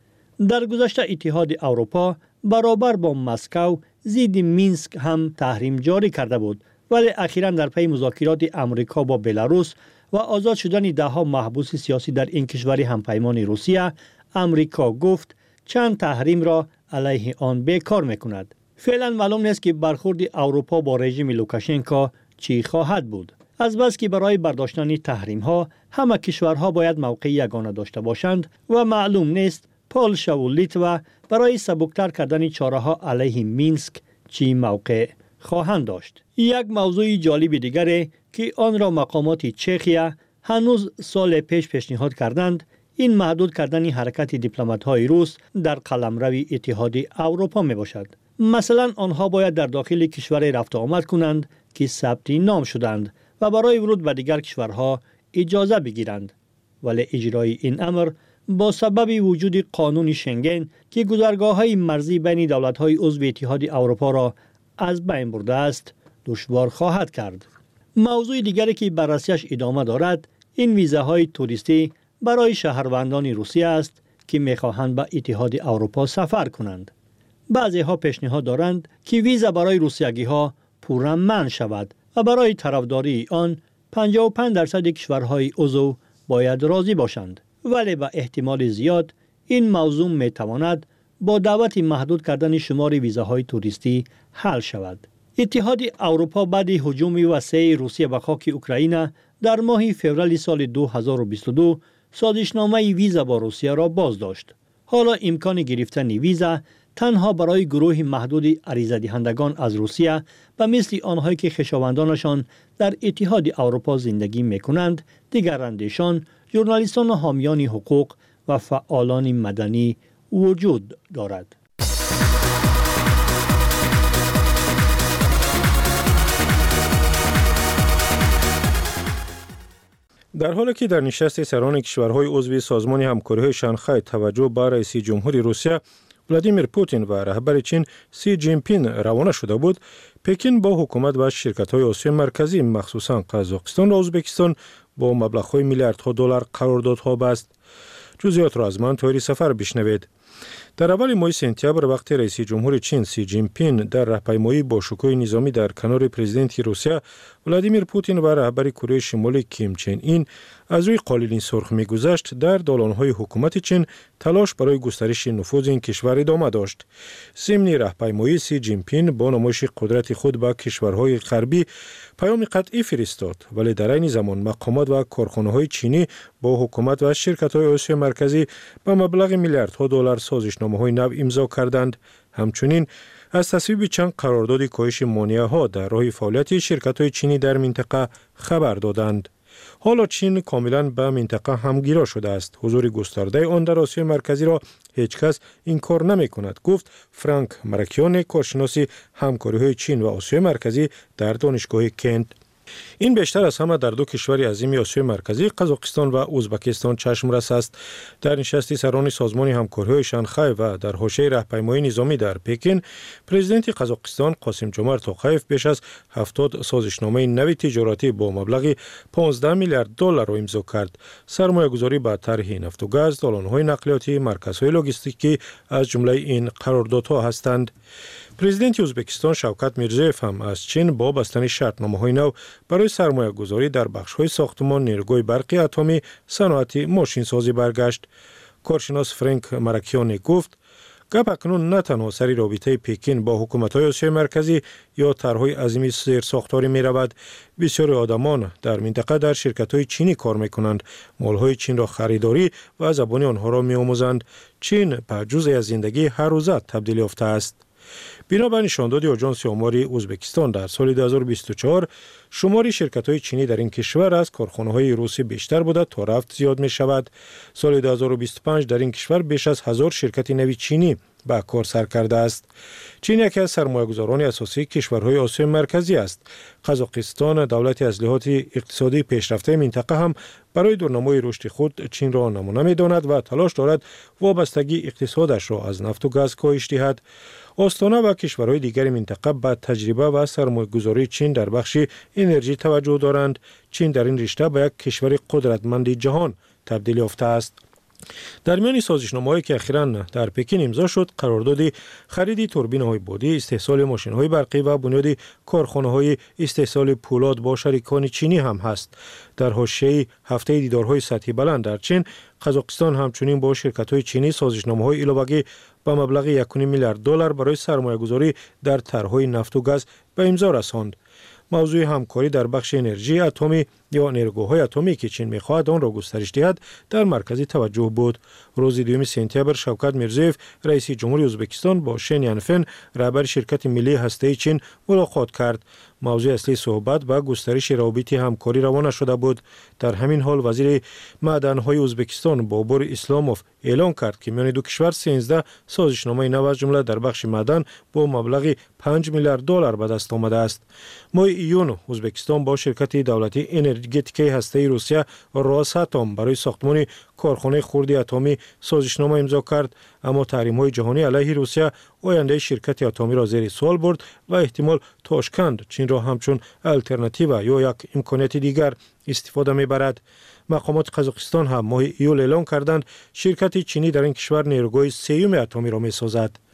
در گذشته اتحاد اروپا برابر با مسکو ضد مینسک هم تحریم جاری کرده بود، ولی اخیراً در پی مذاکرات امریکا با بلاروس و آزاد شدن ده ها محبوس سیاسی در این کشور همپیمان روسیه، امریکا گفت چند تحریم را علیه آن بیکار میکند. فعلا معلوم نیست که برخورد اروپا با رژیم لوکاشنکو چی خواهد بود. از بس که برای برداشتن تحریم ها همه کشورها باید موقع یگانه داشته باشند و معلوم نیست پولشا و لیتوا برای سبکتر کردن چاره ها علیه مینسک چی موقع خواهند داشت. یک موضوع جالب دیگری که آن را مقامات چخیه هنوز سال پیش پیشنهاد کردند این محدود کردن حرکت دیپلمات های روس در قلمرو اتحاد اروپا می باشد. مثلا آنها باید در داخل کشور رفت و آمد کنند که ثبت نام شدند و برای ورود به دیگر کشورها اجازه بگیرند. ولی اجرای این امر با سبب وجود قانون شنگن که گذرگاه‌های مرزی بین دولت‌های عضو اتحاد اروپا را از بین برده است، دشوار خواهد کرد. موضوع دیگری که بررسیش ادامه دارد، این ویزاهای توریستی برای شهروندان روسیه است که می‌خواهند به اتحاد اروپا سفر کنند. بعضی‌ها پیشنهاد دارند که ویزا برای روسیگی‌ها پورا منع شود و برای طرفداری آن پنجاه و پنج درصد کشورهای عضو باید راضی باشند. ولی به احتمال زیاد این موضوع می تواند با دعوت محدود کردن شمار ویزاهای توریستی حل شود. اتحاد اروپا بعد هجوم وسیع روسیه به خاک اوکراین در ماه فوریه سال دو هزار و بیست و دو سازشنامه ویزا با روسیه را باز داشت. حالا امکان گرفتن ویزا تنها برای گروه محدود عریضه دهندگان از روسیه و مثل آنهایی که خویشاوندانشان در اتحاد اروپا زندگی می‌کنند، دیگر اندیشان، ژورنالیستان و حامیان حقوق و فعالان مدنی وجود دارد. در حالی که در نشست سران کشورهای عضو سازمان همکاری‌های شانگهای توجه به رئیس جمهوری روسیه ولادیمیر پوتین و رهبر چین سی جین پین روانه شده بود، پکین با حکومت و شرکت‌های آسیای مرکزی مخصوصاً قزاقستان و ازبکستان با مبلغ‌های میلیاردها دلار قراردادها بست. جزئیات را از من طوری سفر بشنوید. در اول ماه سپتامبر وقتی رئیس جمهور چین سی جین پین در راهپیمایی با شوکای نظامی در کنار پرزیدنت روسیه ولادیمیر پوتین و رهبر کره شمالی کیم چن این از روی قالین سرخ می‌گذشت، در دالان‌های حکومت چین تلاش برای گسترش نفوذ این کشور ادامه داشت. ضمن راهپیمایی سی جین پین با نمایش قدرت خود به کشورهای غربی پیام قطعی فرستاد، ولی در این زمان مقامات و کارخانه‌های چینی با حکومت و شرکت‌های آسیای مرکزی با مبلغ میلیاردها دلار سازشنامه‌های نو امضا کردند. همچنین از تصویب چند قرارداد کاهش مانع‌ها در راه فعالیت شرکت‌های چینی در منطقه خبر دادند. حالا چین کاملا به منطقه همگیرا شده است. حضور گسترده آن در آسیای مرکزی را هیچ کس انکار نمی کند، گفت فرانک مراکیون، کارشناس همکاری‌های چین و آسیای مرکزی در دانشگاه کنت. این بیشتر از همه در دو کشور عظیم آسیای مرکزی قزاقستان و ازبکستان چشم رس است. در نشست سران سازمان همکاری‌های شانگهای و در حوزه راهپیمایی نظامی در پکین، پرزیدنت قزاقستان قاسم جمعت توقیف بیش از هفتاد سازشنامه نوی تجارتی با مبلغ پانزده میلیارد دلار را امضا کرد. سرمایه‌گذاری به طرح نفت و گاز، دالان‌های نقلیاتی، مرکزهای لوجستیکی از جمله این قراردادها هستند. پرزیدنت ازبکستان شوکت میرزیف هم از چین با بستن شرطنامه‌های نو برای سرمایه گذاری در بخش‌های ساختمان، نیروگاه برقی اتمی، صنعت ماشین سازی برگشت. کارشناس فرانک مراکیون گفت گپ اکنون نه تنها سری رابطه پکین با حکومت‌های آسیای مرکزی یا طرح‌های عظیمی زیرساختاری می‌رود. بسیاری آدمان در منطقه در شرکت‌های چینی کار می‌کنند، مال‌های چین را خریداری و زبان آنها را می‌آموزند. چین به جزئی از زندگی هر روزه تبدیل یافته است. بنابر نشانداد آژانس آماری ازبکستان در سال دو هزار و بیست و چهار شمار شرکت‌های چینی در این کشور از کارخانه‌های روسی بیشتر بوده تا رفت زیاد می‌شود. سال دو هزار و بیست و پنج در این کشور بیش از هزار شرکت نوی چینی به کار سر کرده است. چین یکی از سرمایه‌گذاران اساسی کشورهای آسیای مرکزی است. قزاقستان دولتی از لحاظ اقتصادی پیشرفته منطقه هم برای دورنمای رشد خود چین را نمونه می‌داند و تلاش دارد وابستگی اقتصادش را از نفت و گاز کاهش دهد. آستانه و کشورهای دیگر منطقه به تجربه و سرمایه‌گذاری چین در بخش انرژی توجه دارند. چین در این رشته به یک کشور قدرتمند جهان تبدیل یافته است. در میان سازشنامه‌هایی که اخیراً در پکین امضا شد، قرارداد خرید توربین‌های بادی، استحصال ماشین‌های برقی و بنیاد کارخانه‌های استحصال پولاد با شریکان چینی هم هست. در حاشیه هفته دیدارهای سطحی بلند در چین، قزاقستان همچنین با شرکت‌های چینی سازشنامه‌های علاوه‌ای با مبلغ یک و نیم میلیارد دلار برای سرمایه‌گذاری در طرح‌های نفت و گاز به امضا رساند. موضوع همکاری در بخش انرژی اتمی یا نیروگاه‌های اتمی که چین می‌خواهد آن را گسترش دهد در مرکز توجه بود. روز دوم سپتامبر شوکت میرزیف رئیس جمهوری ازبکستان با شین یانفن رهبر شرکت ملی هسته‌ای چین ملاقات کرد. موضوع اصلی صحبت با گسترش روابط همکاری روانه شده بود. در همین حال وزیر معدن‌های ازبکستان بابور اسلاموف اعلام کرد که میان دو کشور سیزده سازشنامه نو از جمله در بخش معدن با مبلغ پنج میلیارد دلار به دست آمده است. ماه ایون ازبکستان با شرکت دولتی انرژتیکی هسته‌ای روسیه راساتوم برای ساختمان کارخانه خرد اتمی سازشنامه امضا کرد، اما تحریم‌های جهانی علیه روسیه آینده شرکت اتمی را زیر سوال برد و احتمال تاشکند چین را همچون الटरनेटिव یا یک امکانیت دیگر استفاده می‌برد. مقامات قزاقستان هم ماه ایول اعلام کردند شرکت چینی در این کشور نیروگاه سیوم اتمی را می‌سازد.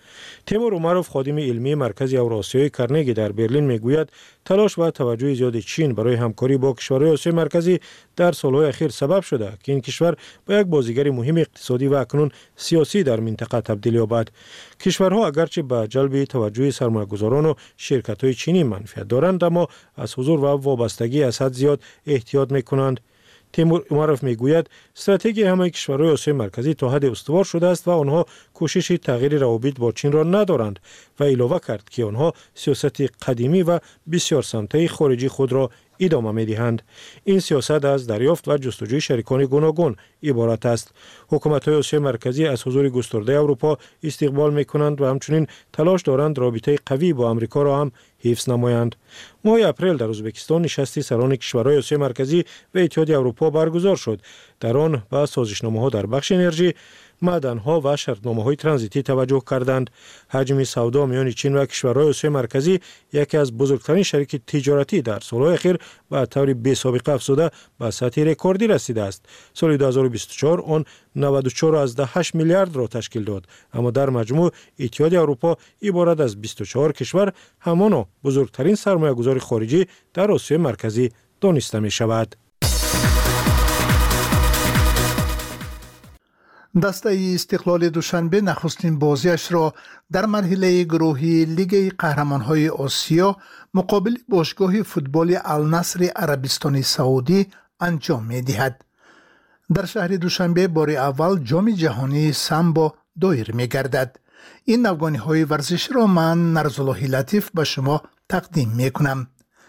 تیمور عمروف خادم علمی مرکز اوراسیای کرنگی در برلین میگوید تلاش و توجه زیاد چین برای همکاری با کشورهای آسیای مرکزی در سالهای اخیر سبب شده که این کشور به یک بازیگر مهم اقتصادی و اکنون سیاسی در منطقه تبدیل یابد. کشورها اگرچه به جلب توجه سرمایه‌گذاران و شرکت‌های چینی منفعت دارند اما از حضور و وابستگی از حد زیاد احتیاط می‌کنند. تیمور عمروف میگوید استراتژی همه کشورهای آسیای مرکزی تا حد استوار شده است و آنها کوشش تغییر روابط با چین را ندارند و علاوه کرد که آنها سیاست قدیمی و بسیار سمته خارجی خود را ادامه می‌دهند. این سیاست از دریافت و جستجوی شریکان گوناگون عبارت است. حکومت‌های آسیای مرکزی از حضور گسترده اروپا استقبال می‌کنند و همچنین تلاش دارند رابطه قوی با آمریکا را هم حفظ نمایند. ماه اپریل در ازبکستان نشستی سران کشورهای آسیای مرکزی و اتحادیه اروپا برگزار شد. در آن به سازشنامه‌ها در بخش انرژی، معدن‌ها و شرطنامه‌های ترانزیتی توجه کردند. حجم سودا میان چین و کشورهای آسیای مرکزی یکی از بزرگترین شریک تجارتی در سال‌های اخیر به طور بی‌سابقه افزوده به سطح رکوردی رسیده است. سال دو هزار و بیست و چهار آن نود و چهار ممیز هشت میلیارد را تشکیل داد، اما در مجموع اتحادیه اروپا عبارت از بیست و چهار کشور همانا بزرگترین سرمایه‌گذار خارجی در آسیای مرکزی دانسته می‌شود. دسته استقلال دوشنبه نخستین بازیش را در مرحله گروهی لیگ قهرمان‌های آسیا مقابل باشگاه فوتبال النصر عربستان سعودی انجام می‌دهد. در شهر دوشنبه بار اول جام جهانی سامبو دایر می‌گردد. این افغانی‌های ورزش را من نرزالله لطیف به شما تقدیم می‌کنم.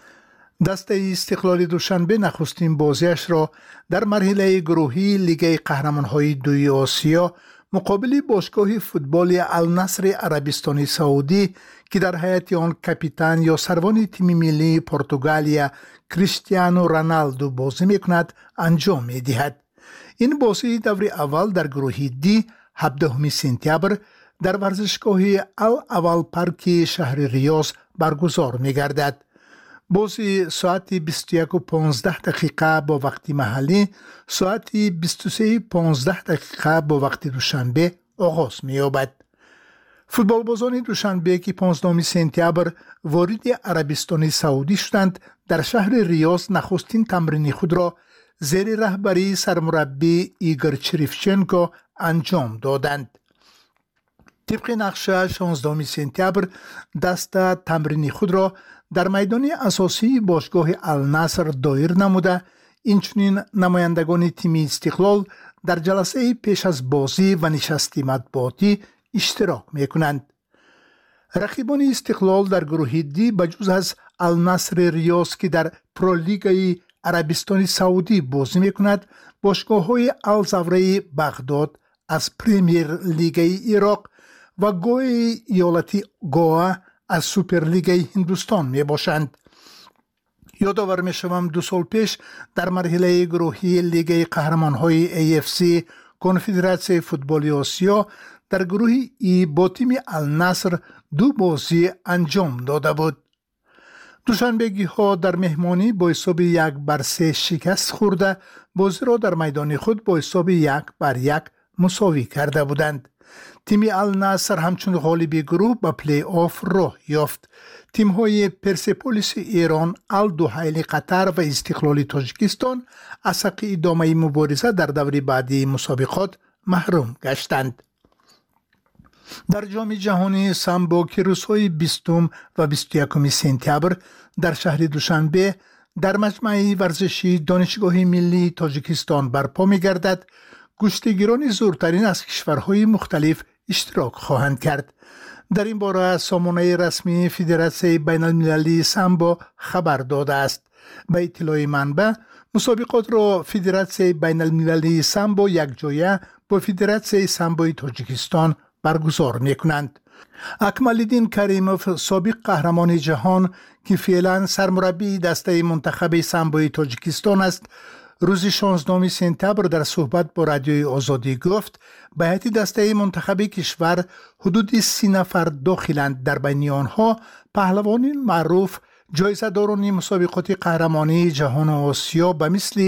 دسته استقلال دوشنبه نخستین بازیش را در مرحله گروهی لیگ قهرمان‌های دوی آسیا مقابل باشگاه فوتبال النصر عربستان سعودی که در هیئت آن کاپیتان یا سروان تیم ملی پرتغالیا کریستیانو رونالدو بازی می‌کند انجام می‌دهد. این بازی دور اول در گروه دی هفدهم سپتامبر در ورزشگاه الاول پارک شهر ریاض برگزار می‌گردد. بازی ساعت بیست و یک و پانزده دقیقه با وقت محلی، ساعت بیست و سه و پانزده دقیقه با وقت دوشنبه آغاز می‌یابد. فوتبال بازان دوشنبه که پانزدهم سپتامبر وارد عربستان سعودی شدند در شهر ریاض نخستین تمرین خود را زیر رهبری سرمربی ایگور چریفچنکو انجام دادند. طبق نقشه شانزدهم سپتامبر دسته تمرین خود را در میدان اساسی باشگاه النصر دایر نموده، اینچنین نمایندگان تیم استقلال در جلسه پیش از بازی و نشست مطبوعاتی اشتراک میکنند. رقیبان استقلال در گروه دی بجز از النصر ریاض که در پرولیگ عربستان سعودی بازی میکند، باشگاه های الزوره بغداد از پریمیر لیگ عراق و گوی ایالتی گوا از سوپرلیگ هندوستان می باشند. یادآور می شوم دو سال پیش در مرحله گروهی لیگ قهرمان‌های ای اف سی کنفدراسیون فوتبال آسیا در گروه ای با تیم النصر دو بازی انجام داده بود. دوشنبگی ها در مهمانی با حساب یک بر سه شکست خورده، بازی را در میدان خود با حساب یک بر یک مساوی کرده بودند. تیم النصر همچون غالب گروه به پلی آف راه یافت. تیم های پرسپولیس ایران، الدوحیل قطر و استقلال تاجیکستان از حق ادامه مبارزه در دور بعدی مسابقات محروم گشتند. در جام جهانی سامبو که روزهای بیستم و بیست و یکم سپتامبر در شهر دوشنبه در مجمع ورزشی دانشگاه ملی تاجیکستان برپا می‌گردد، گشتگیران زورترین از کشورهای مختلف اشتراک خواهند کرد. در این باره سامانه رسمی فدراسیون بین المللی سامبو خبر داده است. به اطلاع منبع، مسابقات را فدراسیون بین المللی سامبو یک جایه با فدراسیون سامبوی تاجیکستان برگزار میکنند. اکمالالدین کریموف سابق قهرمان جهان که فعلا سرمربی دسته منتخب سامبوی تاجیکستان است، روز شانزدهم سپتامبر در صحبت با رادیوی آزادی گفت به هیئت دسته منتخب کشور حدود سی نفر داخلند. در بین آنها پهلوانان معروف، جایزه‌داران مسابقات قهرمانی جهان و آسیا به مثل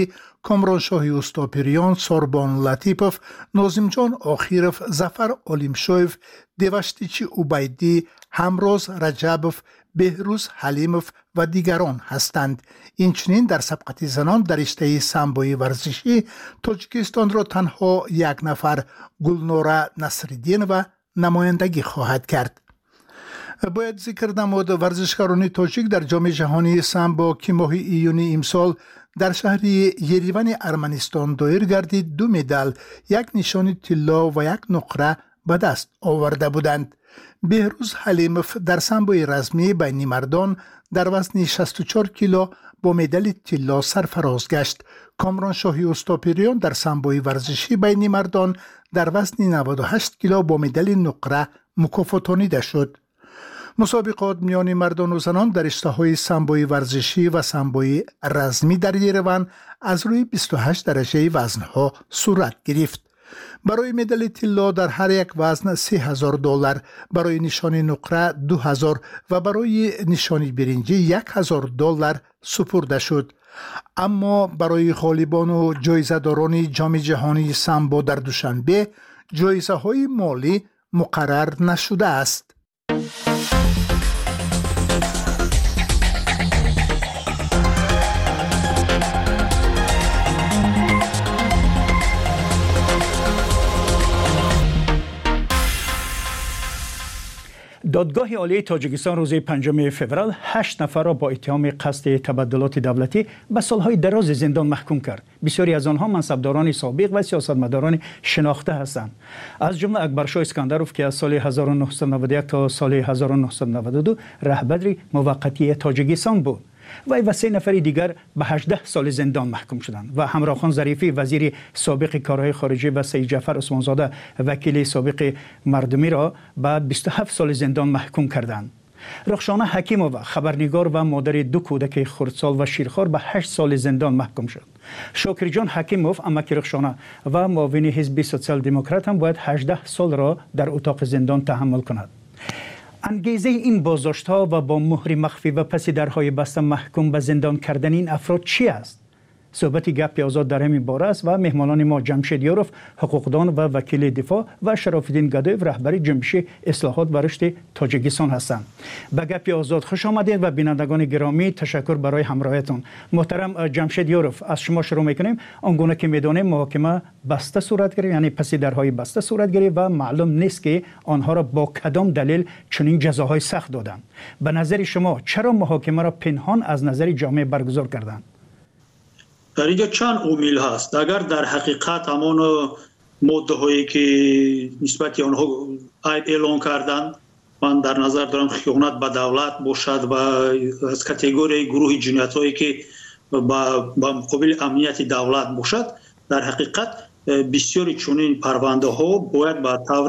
کامرانشاهی اوستاپریان، سوربان لطیپوف، نازمجان آخیروف، ظفر علیمشویف، دیوشتیچی اوبیدی، همروز رجبوف، بهروز حلیموف و دیگران هستند. اینچنین در سبقت زنان در رشته سامبوی ورزشی تاجیکستان را تنها یک نفر گلنوره نصرالدین و نمایندگی خواهد کرد. باید ذکر نمود ورزشکاران تاجیک در جام جهانی سامبو که ماه ایونی امسال در شهر یریون ارمنستان دایر گردید دو مدال، یک نشان طلا و یک نقره به دست آورده بودند. بهروز حلیموف در سامبوی رزمی بین مردان در وزن شصت و چهار کیلو با مدال طلا سرفراز گشت. کامرانشاهی اوستاپریان در سامبوی ورزشی بین مردان در وزن نود و هشت کیلو با مدال نقره مکافاتانیده شد. مسابقات میان مردان و زنان در رشته‌های سامبوی ورزشی و سامبوی رزمی در یریون از روی بیست و هشت درجه وزنها صورت گرفت. برای مدال طلا در هر یک وزن سه هزار دلار، برای نشان نقره دو هزار و برای نشان برنجی یک هزار دلار سپرده شد. اما برای غالبان و جایزه داران جام جهانی سامبو در دوشنبه جایزه های مالی مقرر نشده است. دادگاه عالی تاجیکستان روز پنجم فوریه هشت نفر را با اتهام قصد تبدلات دولتی به سالهای دراز زندان محکوم کرد. بسیاری از آنها منصبداران سابق و سیاستمداران شناخته هستند. از جمله اکبرشاه اسکندروف که از سال هزار و نهصد و نود و یک تا سال هزار و نهصد و نود و دو رهبر موقتی تاجیکستان بود. وی و سه نفر دیگر به هجده سال زندان محکوم شدند و همراه خان ظریفی وزیر سابق کارهای خارجه و سید جعفر عثمانزاده وکیل سابق مردمی را به بیست و هفت سال زندان محکوم کردند. رخشانه حکیمووا خبرنگار و مادر دو کودک خردسال و شیرخوار به هشت سال زندان محکوم شد. شاکر جان حکیموف امک رخشانه و معاون حزب سوسیال دموکرات هم باید هجده سال را در اتاق زندان تحمل کند. انگیزه این بازداشت‌ها و با مهر مخفی و پس درهای بسته محکوم به زندان کردن این افراد چی است؟ صحبت گپ آزاد در همین باره است و مهمانان ما جمشید یاروف حقوقدان و وکیل دفاع و شراف‌الدین گدایف رهبر جنبش اصلاحات و رشد تاجیکستان هستند. به گپ آزاد خوش آمدید و بینندگان گرامی تشکر برای همراهیتون. محترم جمشید یاروف، از شما شروع می‌کنیم. آنگونه که می‌دانیم محاکمه بسته صورت گرفت، یعنی پس درهای بسته صورت گرفت و معلوم نیست که آنها را با کدام دلیل چنین جزاهای سخت دادند. به نظر شما چرا محاکمه را پنهان از نظر جامعه برگزار کردند؟ در اینجا چند عامل هست. اگر در حقیقت همان ماده هایی که نسبت آنها اعلان کردن، من در نظر دارم خیانت به دولت باشد و از کاتگوری گروه جنایت هایی که با مقابل امنیت دولت باشد، در حقیقت بسیاری چنین پرونده ها باید به طور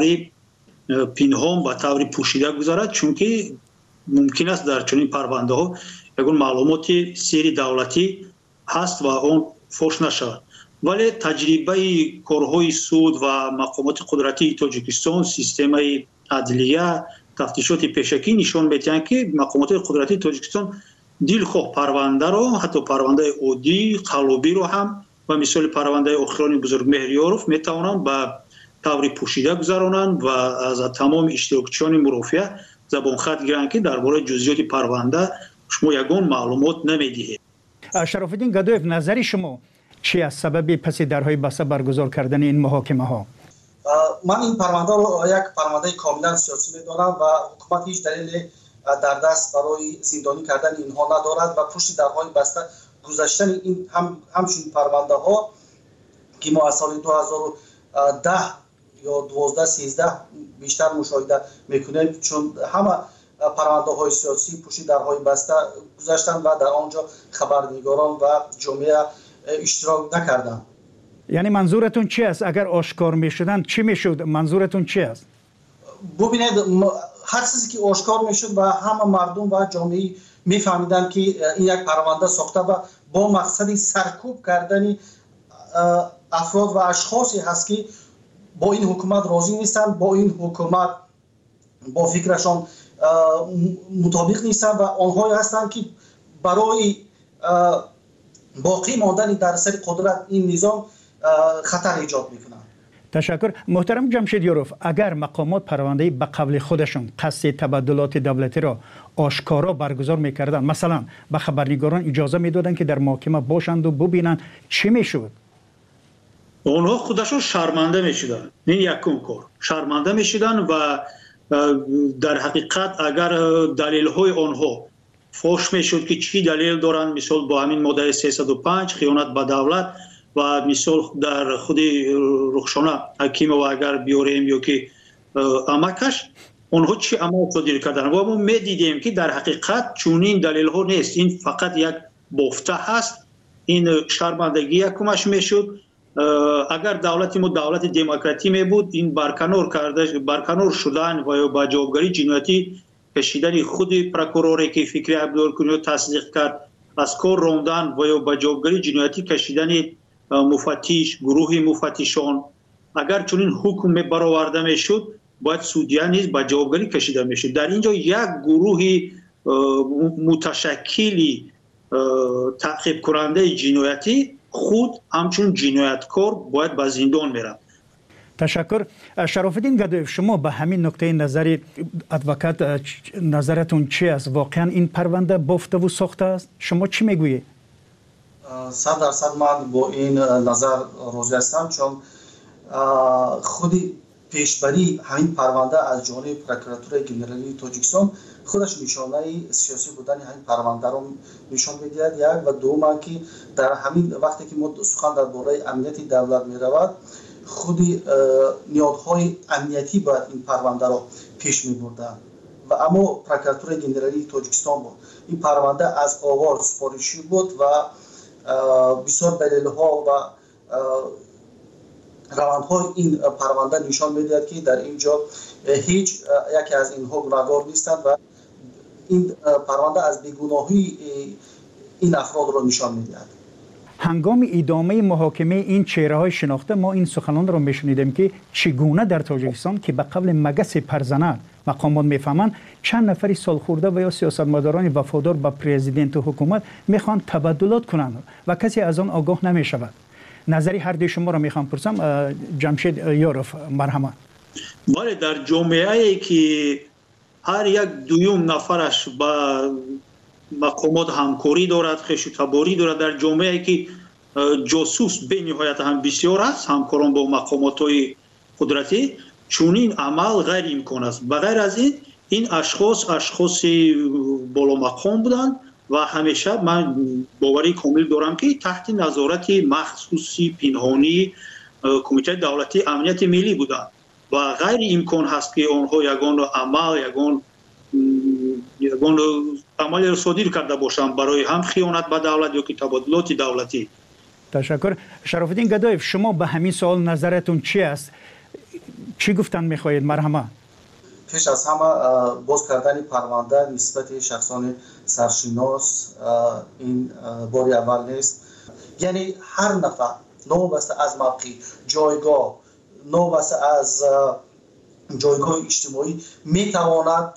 پنهان به طور پوشیده گذارد، چون که ممکن است در چنین پرونده ها یگان معلومات سری دولتی هست و اون فوش نشود. ولی تجربه کارهای سود و مقامات قدرتی تاجیکستان، سیستم عدلیه، تفتیشات پیشکی نشان می‌دهند که مقامات قدرتی تاجیکستان دلخواه پرونده را، حتی پرونده عادی قلابی را هم و مثال پرونده اخران بزرگ مهریاروف میتوانند به طور پوشیده گذرانند و از تمام اشتراکچیان مرافعه زبان خط گیرند که درباره جزئیات پرونده شما یگان معلومات نمیدهید. شراف‌الدین گدایف، نظر شما چی از سبب پس درهای بسته برگزار کردن این محاکمه ها؟ من این پرونده رو یک پرونده کاملا سیاسی می‌دانم و حکومت هیچ دلیل در دست برای زندانی کردن اینها ندارد و پشت درهای بسته گذاشتن این هم همچون پرونده ها که ما از سال دو هزار و ده یا دوازده سیزده بیشتر مشاهده میکنیم، چون همه پرونده های سیاسی پشت درهای بسته گذاشتن و در آنجا خبرنگاران و جامعه اشتراک نکردند. یعنی منظورتون چی است؟ اگر آشکار میشدن چی میشد؟ منظورتون چی است؟ ببینید، هر چیزی که آشکار میشد و همه مردم و جامعه میفهمیدن که این یک پرونده ساخته و با مقصد سرکوب کردن افراد و اشخاصی هست که با این حکومت راضی نیستن، با این حکومت با فکرشان مطابق نیستن و آنهایی هستند که برای باقی ماندن در سر قدرت این نظام خطر ایجاد میکنه. تشکر. محترم جمشید یوروف، اگر مقامات پرونده به قبل خودشون قصد تبادلات دولتی را آشکارا برگزار میکردن، مثلا به خبرنگاران اجازه میدادن که در محاکمه باشند و ببینن، چی میشد؟ اونها خودشون شرمنده میشدن. این یکم کار شرمنده میشدن و در حقیقت اگر دلیل های آنها فوش میشد که چی دلیل دارن، مثال با همین ماده سیصد و پنج خیانت به دولت و مثال در خود رخشانه حکیم و اگر بیاریم یا که امکش اونها چی عمل صادر کردن و ما میدیدیم که در حقیقت چونین دلیل ها نیست، این فقط یک بافته هست. این شرمندگی یکمش میشد. اگر دولت ما دولت دموکراتی می بود، این برکنار کرده برکنار شدن و با جوابگری جنایتی کشیدن خود پروکوروری که فکری عبدالکنی تصدیق کرد، از کار راندن و با جوابگری جنایتی کشیدن مفتش، گروه مفتشان، اگر چنین حکم برآورده میشد باید سودیا نیز با جوابگری کشیده میشد. در اینجا یک گروه متشکلی تعقیب کننده جنایتی خود همچون جنایتکار باید به زندان میره. تشکر. شرافالدین گدایف، شما به همین نقطه نظر ادوکات نظرتون چی است؟ واقعا این پرونده بافته و ساخته است؟ شما چی میگویید؟ صد درصد من با این نظر راضی هستم، چون خودی پیشبری همین پرونده از جانب پروکراتور گنرالی تاجیکستان خودش نشانه سیاسی بودن همین پرونده رو نشان میدهد. یک و دوم که در همین وقتی که ما سخن درباره امنیت دولت میرود، خودی نیازهای امنیتی باید این پرونده رو پیش میبردن و اما پروکراتور گنرالی تاجیکستان بود. این پرونده از آغاز سپارشی بود و بسیار دلیل‌ها و روندهای این پرونده نشان میدهد که در اینجا هیچ یکی از اینها گناهکار نیستند و این پرونده از بیگناهی این افراد را نشان میدهد. هنگام ادامه محاکمه این چهره‌های شناخته ما این سخنان را میشنیدیم که چگونه در تاجیکستان که به قبل مگس پرزنان مقامات میفهمند چند نفری سالخورده و یا سیاستمداران وفادار به پرزیدنت و حکومت میخوان تبادلات کنند و کسی از آن آگاه نمیشود. نظری هر دوی شما را میخوام پرسم. جمشید یوروف، مرحمت. بله، در جامعه ای که هر یک دویم نفرش با مقامات همکاری دارد، خویش تباری دارد، در جامعه ای که جاسوس به نهایت هم بسیار است، همکاران با مقامات های قدرتی، چونین عمل غیر امکان است. بغیر از این این اشخاص اشخاص بالا مقام بودند و همیشه من باوری کامل دارم که تحت نظارت مخصوصی پنهانی کمیته دولتی امنیت ملی بودند و غیر امکان هست که آنها یگان عمل یگان یگان عمل را صادر کرده باشند برای هم خیانت به دولت یا که تبادلات دولتی. تشکر. شرافالدین گدایف، شما به همین سوال نظرتون چی است؟ چی گفتن میخواهید؟ مرحمت. پیش از همه باز کردن پرونده نسبت شخصان سرشناس این باری اول نیست. یعنی هر نفر نوبسته از موقع جایگاه، نوبسته از جایگاه اجتماعی میتواند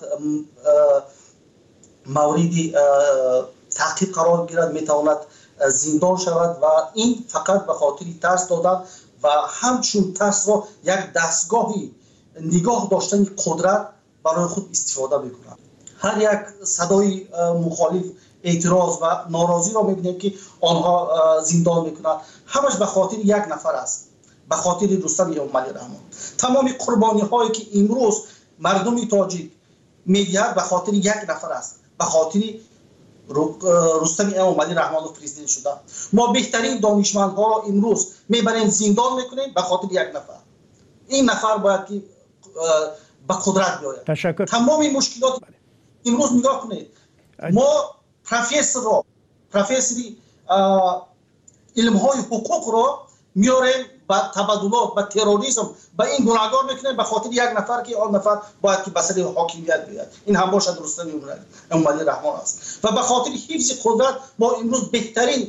موردی تعقیب قرار گیرد، میتواند زندان شود و این فقط به خاطر ترس دادن و همچون ترس را یک دستگاهی نگاه داشتن قدرت برای خود استفاده میکنند. هر یک صدای مخالف، اعتراض و ناراضی را میبینیم که آنها زندان میکنند، همش به خاطر یک نفر است، به خاطر رستم امامعلی رحمان. تمام قربانی هایی که امروز مردم تاجیک میدهد به خاطر یک نفر است، به خاطر رستم امامعلی رحمان و پرزیدنت شدن. ما بهترین دانشمندها را امروز میبریم زندان میکنیم به خاطر یک نفر. این نفر باید که به قدرت بیاید. تشکر. تمام مشکلات امروز نگاه کنید، ما پروفسور را پروفسوری علم های حقوق را میاریم با تبادلات، با تروریسم، با این گناهکار میکنیم به خاطر یک نفر که آن نفر باید که بسر حاکمیت بیاید. این هم باشد رستم امامعلی رحمان است و به خاطر حفظ قدرت ما امروز بهترین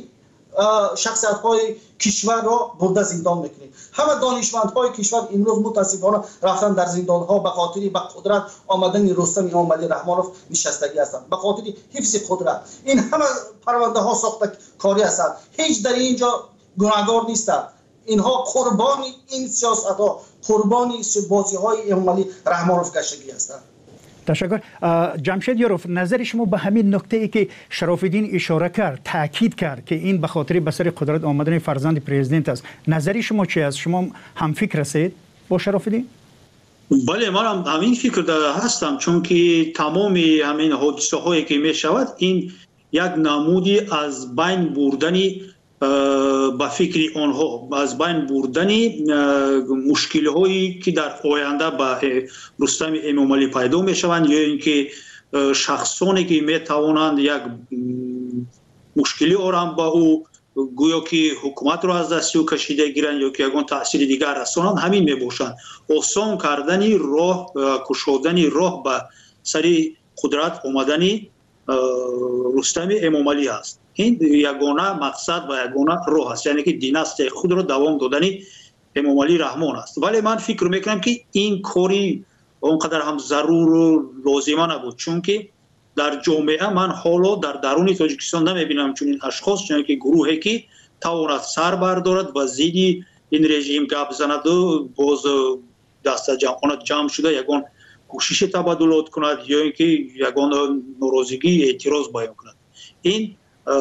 شخصیت های کشور را برده زندان میکنید. همه دانشمند های کشور امروز متاسفانه رفتن در زندان ها به خاطر به قدرت آمدن رستم امامعلی رحمانوف نشستگی هستند، به خاطر حفظ قدرت. این همه پرونده ها ساخته کاری هستند، هیچ در اینجا گناهکار نیستند. اینها قربان این سیاست ها، قربان بازی های امامعلی رحمانوف کشیده هستند. تشکر. جمشید یاروف، نظر شما به همین نکته ای که شرف الدین اشاره کرد، تاکید کرد که این به خاطر به سر قدرت آمدن فرزند پرزیدنت است، نظر شما چی است؟ شما هم فکر هستید با شرف الدین؟ بله، من هم همین فکر هستم، چون که تمام همین حادثه هایی که می شود این یک نمودی از بین بردنی با فکر آنها، از بین بردنی مشکل هایی که در آینده با رستم امامعلی پیدا می شوند، یا اینکه شخصانی که می توانند یک مشکلی آرام با او گویا که حکومت را از دست او کشیده گیرند یا که یگان تاثیر دیگر رسانند، همین می باشند. آسان کردنی راه، کشودنی راه به سر قدرت آمدنی رستم امامعلی است. این یگانه مقصد و یگانه راه است، یعنی که دیناستی خود را دوام دادنی امامعلی رحمان است. ولی من فکر میکنم که این کاری اونقدر هم ضرور و لازمه نبود، چون که در جامعه من حالا در درون تاجیکستان نمیبینم چون این اشخاص، چون که گروهی که تواند سر بردارد و زیدی این رژیم گپ زند و باز دست جمع جمع شده یگان کوشش تبادلات کند یا اینکه یگان ناراضگی اعتراض بیان کند. این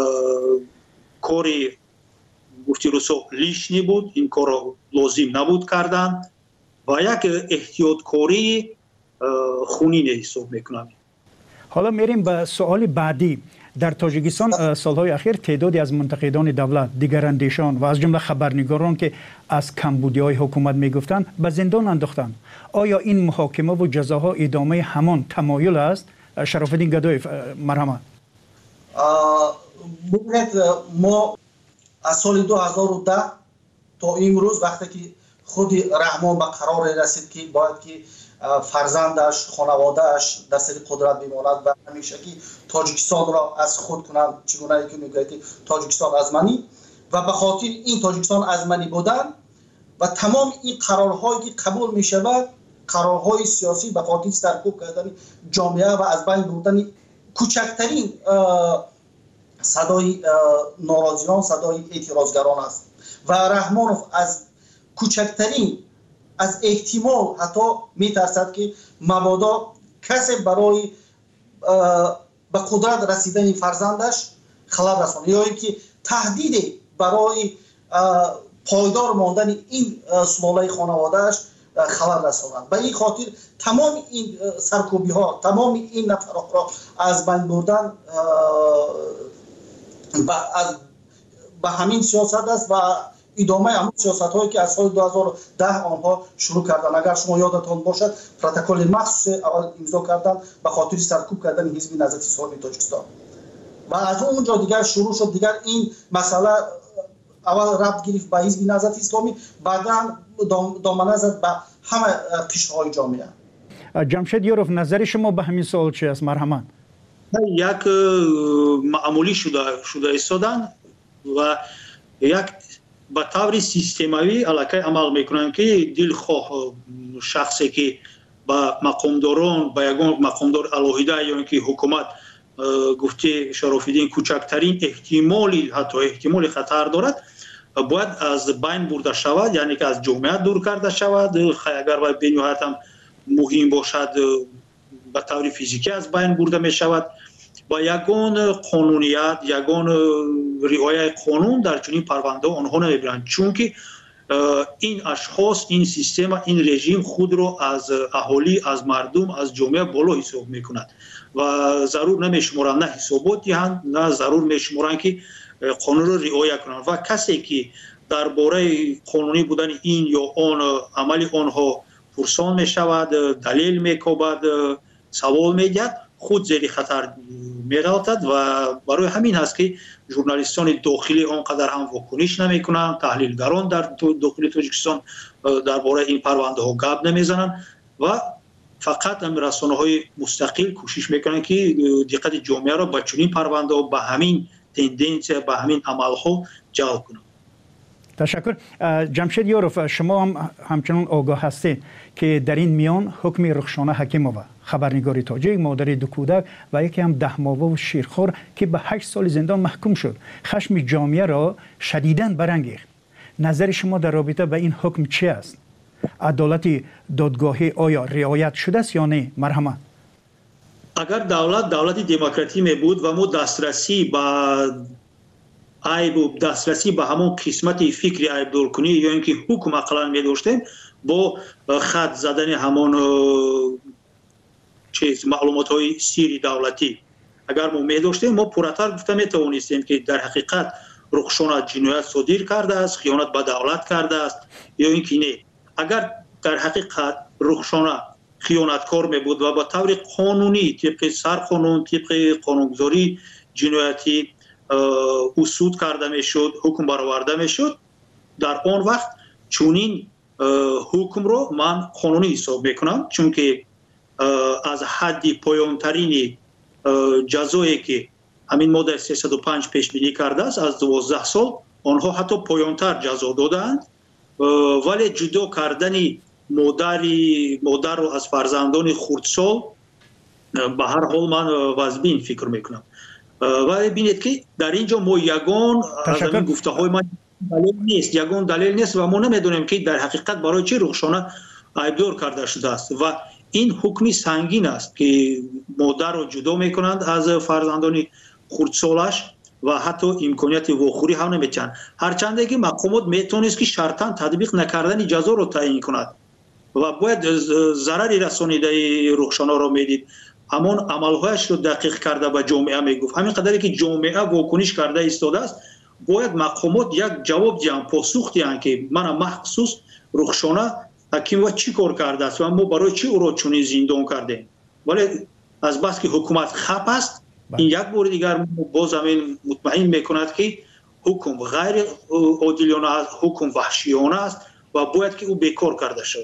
کاری گفتی رسو لیشنی بود، این کار را لازم نبود کردن و یک احتیاط کاری خونین حساب میکنم. حالا میریم به سوال بعدی. در تاجیکستان سالهای اخیر تعدادی از منتقدان دولت، دیگراندیشان و از جمله خبرنگاران که از کمبودی‌های حکومت میگفتند به زندان انداختند. آیا این محاکمه و جزاها ادامه همان تمایل است؟ شرف الدین گدایف، مرحمت. ببینید، ما از سال دو هزار و ده تا امروز وقتی که خود رحمان به قرار رسید که باید که فرزندش، خانوادهش در سر قدرت بماند و همیشه که تاجیکستان را از خود کنند، چگونه که میگه که تاجیکستان ازمنی، و به خاطر این تاجیکستان ازمنی بودن و تمام این قرارهایی که قبول می شود، قرارهای سیاسی به خاطر سرکوب کردن جامعه و از بین بردن کوچکترین صدای ناراضیان، صدای اعتراضگران است و رحمانوف از کوچکترین از احتمال حتی میترسد که مبادا کسی برای به قدرت رسیدن فرزندش خلل رساند یا اینکه تهدید برای پایدار ماندن این سلاله خانوادهش خلل رساند. به این خاطر تمام این سرکوبی ها، تمام این نفرات را از بین بردن از به همین سیاست است و ادامه همون سیاست هایی که از سال دو هزار و ده آنها شروع کردن. اگر شما یادتان باشد پروتکل مخصوص اول امضا کردن به خاطر سرکوب کردن حزب نهضت اسلامی تاجیکستان و از اونجا دیگر شروع شد. دیگر این مسئله اول ربط گرفت به حزب نهضت اسلامی، بعدا دامنه زد به همه قشرهای جامعه. جمشید یاروف، نظر شما به همین سوال چی است؟ مرحمت. یک معمولی شده شده ایستادن و یک به طور سیستماوی علاقه عمل میکنن که دلخواه شخصی که با مقامداران، با یگان مقامدار علاهیده یا اینکه حکومت گفته شرف الدین کوچکترین احتمالی حتی احتمال خطر دارد باید از بین برده شود، یعنی که از جامعه دور کرده شود. اگر باید به نهایت هم مهم باشد به طور فیزیکی از بین برده می شود. با یگان قانونیت، یگان رعایت قانون در چنین پرونده آنها نمیبرند، چون که این اشخاص، این سیستم، این رژیم خود را از اهالی، از مردم، از جامعه بالا حساب میکند و ضرور نمیشمارند نه حسابات دهند، نه ضرور میشمارند که قانون را رعایت کنند و کسی که درباره قانونی بودن این یا آن عمل آنها پرسان میشود، دلیل میکوبد، سوال میگد، خود زیر خطر می‌افتد و برای همین هست که ژورنالیستان داخلی آنقدر هم واکنش نمی‌کنند، تحلیلگران در داخل تاجیکستان درباره این پرونده ها گپ نمیزنند و فقط هم رسانه‌های مستقل کوشش میکنند که دقت جامعه را به چنین پرونده ها، به همین تندنس، به همین عمل‌ها جلب کنم. تشکر. جمشید یوروف، شما هم همچنان آگاه هستید که در این میان حکم رخشانه حکیمووا خبرنگار تاجیک، مادر دو کودک و یکی هم ده ماهه و شیرخوار که به هشت سال زندان محکوم شد، خشم جامعه را شدیداً برانگیخت. نظر شما در رابطه به این حکم چی است؟ عدالت دادگاهی آیا رعایت شده است یا نه؟ مرحمت. اگر دولت دولت دموکراتی می بود و ما دسترسی به عیب و دسترسی به همون قسمت فکری عیب دور کنی یا اینکه حکم اقلا می داشتیم با خط زدن همون چیز معلومات های سیری دولتی اگر ما می داشتیم ما پراتر گفته می توانستیم که در حقیقت رخشانه جنایت صادر کرده است، خیانت به دولت کرده است یا اینکه نه. اگر در حقیقت رخشانه خیانتکار می بود و با طور قانونی طبق سرقانون طبق قانونگذاری جنایتی اصول کرده می شد، حکم برآورده می شد، در آن وقت چونین حکم رو من قانونی حساب میکنم، چون که از حد پایانترین جزایی که همین ماده سیصد و پنج پیش بینی کرده است از دوازده سال آنها حتی پایانتر جزا دادند، ولی جدا کردن مادر مادر رو از فرزندان خردسال به هر حال من واجبین فکر میکنم. ولی ببینید که در اینجا ما یگان از این گفته های من دلیل نیست، یگان دلیل نیست و ما نمیدونیم که در حقیقت برای چه رخشانه عیبدار کرده شده است و این حکمی سنگین است که مادر رو جدا میکنند از فرزندان خردسالش و حتی امکانیت واخوری هم نمیتن، هرچند که مقامات میتونست که شرطاً تطبیق نکردن جزا رو تعیین کند و باید ضرری رسانیده رخشانه رو میدید، همون عملهایش رو دقیق کرده به جامعه میگفت. همین قدری که جامعه واکنش کرده ایستاده است باید مقامات یک جواب دیان، پاسخ دیان که من مخصوص رخشانه حکیم و چی کار کرده است و ما برای چی او را چنین زندان کردیم. ولی از بس که حکومت خپ است این یک بار دیگر باز همین مطمئن میکند که حکم غیر عادلانه است، حکم وحشیانه است و باید که او بیکار کرده شود.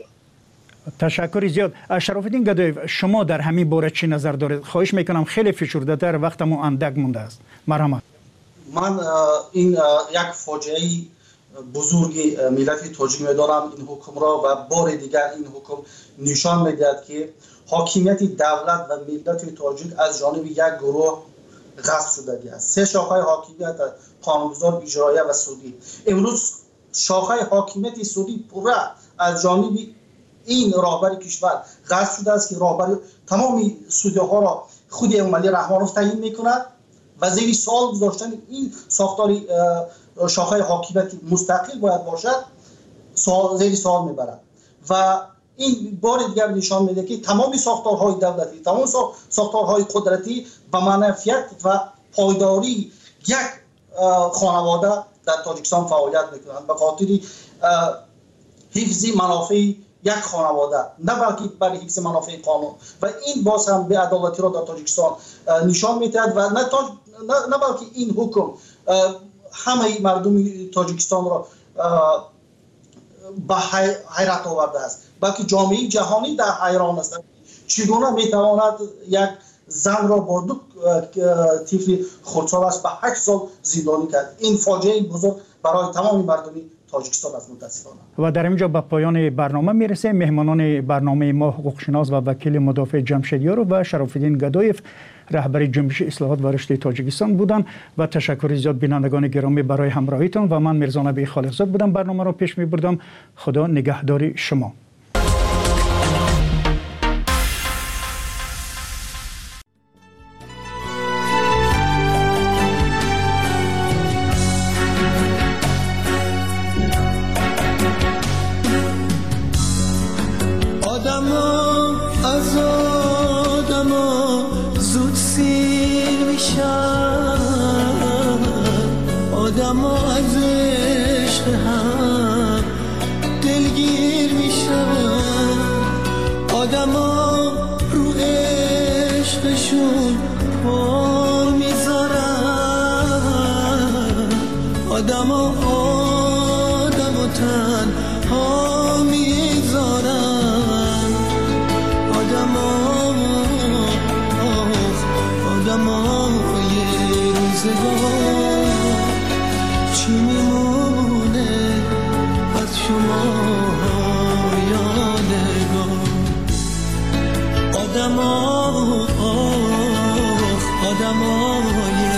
تشکر زیاد. شرافالدین گدایف، شما در همین باره چی نظر دارید؟ خواهش میکنم خیلی فشرده تر، وقتمون اندک مونده است. مرحمت. من این یک فاجعه بزرگ ملت تاجیک میدارم این حکم را و بار دیگر این حکم نشان میدهد که حاکمیت دولت و ملت تاجیک از جانب یک گروه غصب شده است. سه شاخه حاکمیت قانونگذار، اجرایی و سودی. امروز شاخه حاکمیت سودی پوره از جانب این راهبر کشور غصب شده است که راهبر تمام سودی ها را خود امامعلی رحمانوف تعیین میکند و زیر سوال گذاشتن این ساختار شاخه حاکمیت مستقل باید باشد سوال زیر سوال میبرد و این بار دیگر نشان میده که تمام ساختارهای دولتی، تمام ساختارهای قدرتی به منفعت و پایداری یک خانواده در تاجیکستان فعالیت میکنند به خاطر حفظ منافع یک خانواده، نه بلکه برای حفظ منافع قانون و این باز هم به عدالتی را در تاجیکستان نشان میدهد و نه, تاج... نه... نه بلکه این حکم همه مردم تاجیکستان را به حیرت آورده است، بلکه جامعه جهانی در حیران است چگونه میتواند یک زن را با دو طفل خردسالش به هشت سال زندانی کرد. این فاجعه بزرگ برای تمام مردم تاجیکستان است متاسفانه. و در اینجا به پایان برنامه میرسه. مهمانان برنامه ما حقوقشناس و وکیل مدافع جمشید یوروف و شرافالدین گدایف رهبر جنبش اصلاحات و رشد تاجیکستان بودند و تشکر زیاد بینندگان گرامی برای همراهیتان و من میرزا نبی خالقزاد بودم برنامه را پیش میبردم. خدا نگهدار شما. چی شما یادگار آدما آدمای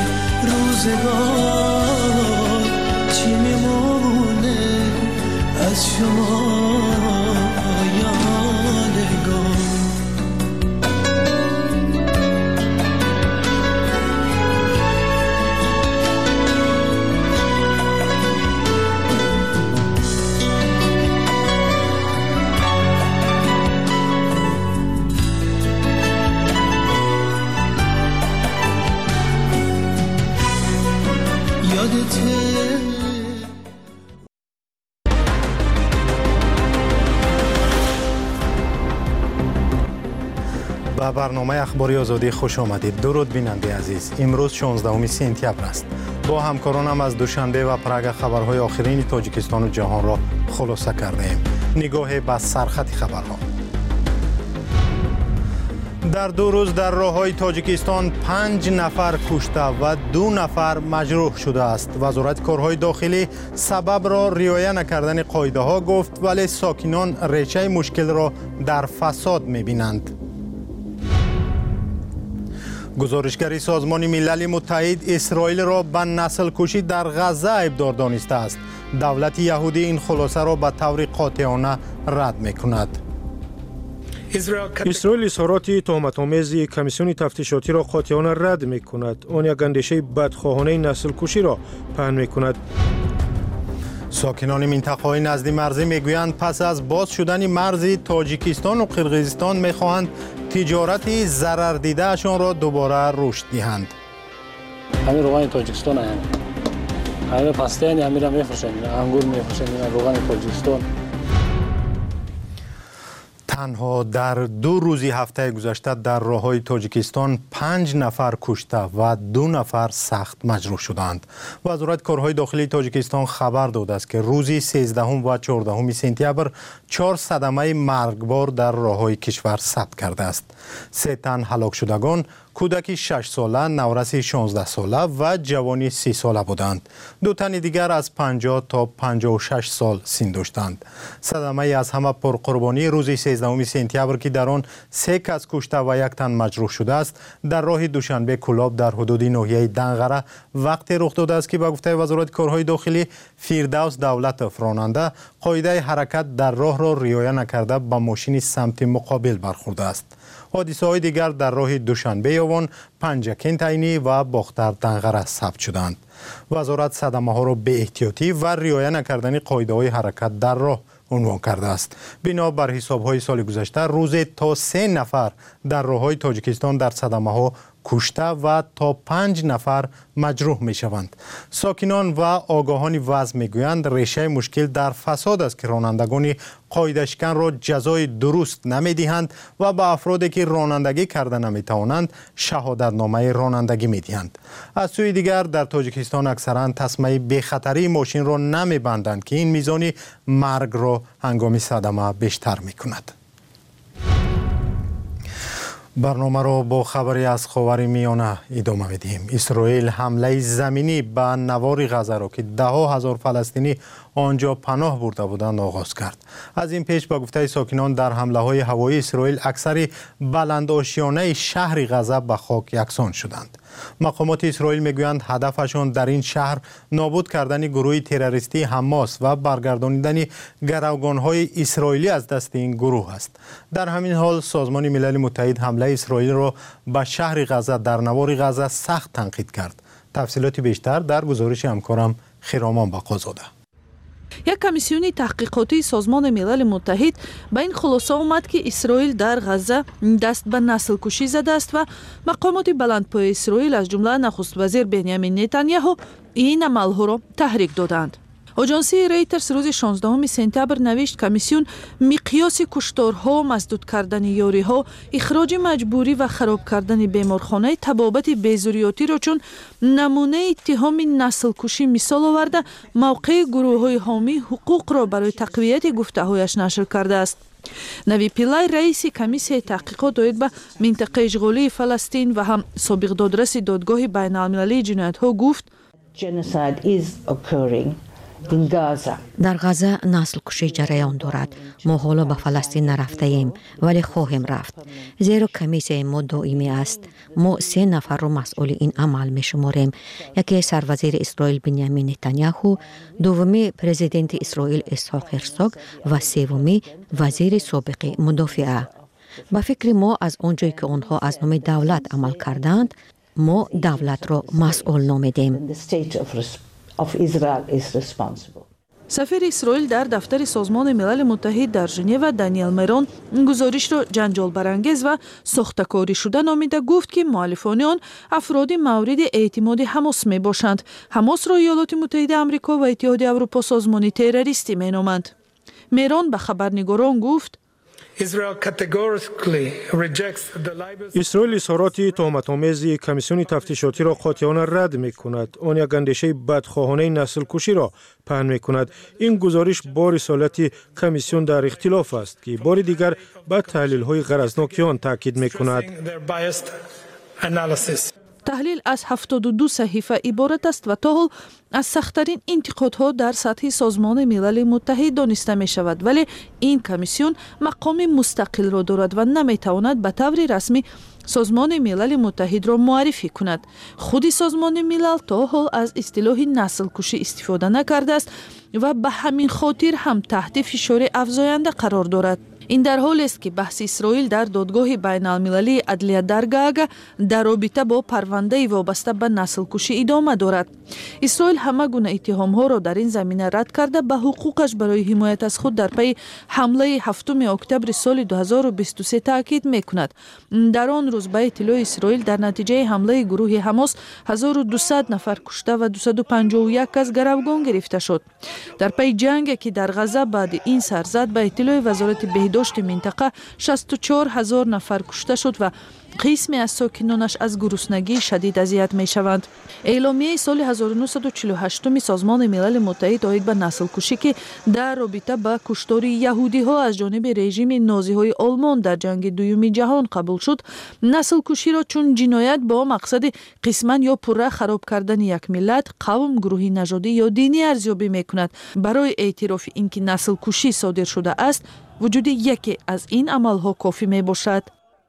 روزگار چی میمونه از شما یادگار به برنامه اخباری آزادی خوش آمدید. درود بیننده عزیز. امروز شانزدهم سپتامبر است. با همکارانم از دوشنبه و پراگ خبرهای آخرین تاجیکستان و جهان را خلاصه کرده ایم. نگاه به سرخط خبرها. در دو روز در راههای تاجیکستان پنج نفر کشته و دو نفر مجروح شده است. وزارت کارهای داخلی سبب را رعایت نکردن قاعده ها گفت، ولی ساکنان ریشه مشکل را در فساد می‌بینند. گزارشگر سازمان ملل متحد اسرائیل را به نسل کشی در غزه ابدار دانسته است. دولت یهودی این خلاصه را به طور قاطعانه رد می‌کند. اسرائیل اظهارات تهمت‌آمیز کمیسیون تفتیشاتی را قاطعانه رد می‌کند. آن یک اندیشه بدخواهانه نسل کشی را پهن می‌کند. ساکنان منطقه‌های نزد مرزی میگویند پس از باز شدن مرز تاجیکستان و قرقیزستان میخواهند تجارت ضرر دیده‌شان را دوباره رشد دهند. همین روغن تاجیکستان هست. همین پسته یعنی همین را میفروشند. انگور میفروشند. روغن تاجیکستان. تنها در دو روزی هفته گذشته در راههای تاجیکستان پنج نفر کشته و دو نفر سخت مجروح شدند. وزارت کارهای داخلی تاجیکستان خبر داده است که روزی سیزدهم و چهاردهم سپتامبر چهار صدمه مرگبار در راههای کشور ثبت کرده است. سه تن هلاک شدگان کودکی شش ساله، نورس شانزده ساله و جوانی سی ساله بودند. دو تن دیگر از پنجاه تا پنجاه و شش سال سن داشتند. صدمه از همه پرقربانی روز سیزدهم سپتامبر که در آن سه کس کشته و یک تن مجروح شده است، در راه دوشنبه کلاب در حدود ناحیه دنغره وقتی رخ داده است که به گفته وزارت کارهای داخلی فیردوس دولت راننده قاعده حرکت در راه را رعایت نکرده به ماشین سمت مقابل برخورده است. حادثه های دیگر در راه دوشنبه یوان، پنجکین تعینی و باختر دنغره ثبت شدند. وزارت صدمه ها را به احتیاطی و رعایت نکردن قاعده های حرکت در راه عنوان کرده است. بنا بر حساب های سال گذشته روز تا سه نفر در راه های تاجیکستان در صدمه ها کشته و تا پنج نفر مجروح می شوند. ساکنان و آگاهان وضع می گویند ریشه مشکل در فساد است که رانندگان قاعده شکن را جزای درست نمی دهند و به افرادی که رانندگی کرده نمی توانند شهادت نامه رانندگی می دهند. از سوی دیگر در تاجیکستان اکثرا تسمه بی خطری ماشین را نمی بندند که این میزان مرگ را هنگام صدمه بیشتر می کند. برنامه را با خبری از خاورمیانه ادامه می‌دهیم. اسرائیل حمله زمینی به نوار غزه را که ده ها هزار فلسطینی آنجا پناه برده بودند آغاز کرد. از این پیش با گفته ساکنان در حمله های هوایی اسرائیل اکثر بلندآشیانه شهر غزه به خاک یکسان شدند. مقامات اسرائیل میگویند هدفشان در این شهر نابود کردن گروه تروریستی حماس و برگرداندن گروگان‌های اسرائیلی از دست این گروه است. در همین حال سازمان ملل متحد حمله اسرائیل را به شهر غزه در نوار غزه سخت تنقید کرد. تفصیلات بیشتر در گزارش همکارم خیرامان باقازاده. یک کمیسیون تحقیقاتی سازمان ملل متحد به این خلاصه آمد که اسرائیل در غزه دست به نسل کشی زده است و مقامات بلندپایه اسرائیل از جمله نخست وزیر بنیامین نتانیاهو این عملها را تحریک دادند. آژانسی ریترز روز شانزدهم سپتامبر نوشت کمیسیون مقیاس کشتارها، مسدود کردن یاریها، اخراج مجبوری و خراب کردن بیمارخانه تبابت بیزوریاتی را چون نمونه اتهام نسل کشی مثال آورده موقع گروه های حامی حقوق را برای تقویت گفته هایش نشر کرده است. نوی پیلای رئیس کمیسیون تحقیقات داید به منطقه اشغالی فلسطین و هم سابق دادرس دادگاه بین المللی جنایت ها گفت Genocide is occurring در غزه نسل کشی جریان دارد. ما حالا به فلسطین نرفته ایم ولی خواهیم رفت. زیرا کمیسیون ما دائمی است. ما سه نفر رو مسئول این عمل می شماریم. یکی سروزیر اسرائیل بنیامین نتانیاهو، دومی پرزیدنت اسرائیل اسحاق هرزوگ و سومی وزیر سابق مدافعه. با فکر ما از اونجایی که آنها از نام دولت عمل کردند، ما دولت را مسئول نامیدیم. سفیر اسرائیل در دفتر سازمان ملل متحد در ژنو دانیل مرون گزارش را جنجال برانگیز و ساخته‌کاری شده نامیده گفت که مؤلفان آن افرادی مورد اعتماد حماس می باشند. حماس را ایالات متحده آمریکا و اتحاد اروپا سازمانی تروریستی می نامند. مرون به خبرنگاران گفت اسرائیل اظهارات تهمت‌آمیز کمیسیون تفتیشاتی را قاطعانه رد می‌کند. آن یک اندیشه بدخواهانه نسل کشی را پهن می‌کند. این گزارش با رسالت کمیسیون در اختلاف است که بار دیگر به تحلیل‌های غرضناک آن تاکید می‌کند. تحلیل از هفتاد و دو صحیفه عبارت است و تا حال از سخت‌ترین انتقادها در سطح سازمان ملل متحد دانسته می شود، ولی این کمیسیون مقام مستقل را دارد و نمی تواند به طور رسمی سازمان ملل متحد را معرفی کند. خود سازمان ملل تا حال از اصطلاح نسل کشی استفاده نکرده است و به همین خاطر هم تحت فشار افزاینده قرار دارد. این در حالی است که بحث اسرائیل در دادگاه بین المللی عدلیه در گاگ در رابطه با پرونده وابسته به نسل کشی ادامه دارد. اسرائیل همه گونه اتهام‌ها را در این زمینه رد کرده به حقوقش برای حمایت از خود در پی حمله هفتم اکتبر سال دو هزار و بیست و سه تاکید می‌کند. در آن روز به اطلاع اسرائیل در نتیجه حمله گروه حماس هزار و دویست نفر کشته و دویست و پنجاه و یک کس گروگان گرفته شد. در پی جنگ که در غزه بعد این سر زد به اطلاع وزارت بهداشت منطقه شصت و چهار هزار نفر کشته شد و قسمی از ساکنانش از گرسنگی شدید اذیت می شوند. اعلامیه سال هزار و نهصد و چهل و هشت سازمان ملل متحد آید به نسل کشی که در رابطه با کشتار یهودی ها از جانب رژیم نازی های آلمان در جنگ دوم جهان قبول شد، نسل کشی را چون جنایت با مقصد قسما یا پوره خراب کردن یک ملت، قوم، گروه نژادی یا دینی ارزیابی می کند. برای اعتراف اینکه نسل کشی صادر شده است، وجود یکی از این عملها کافی می باشد.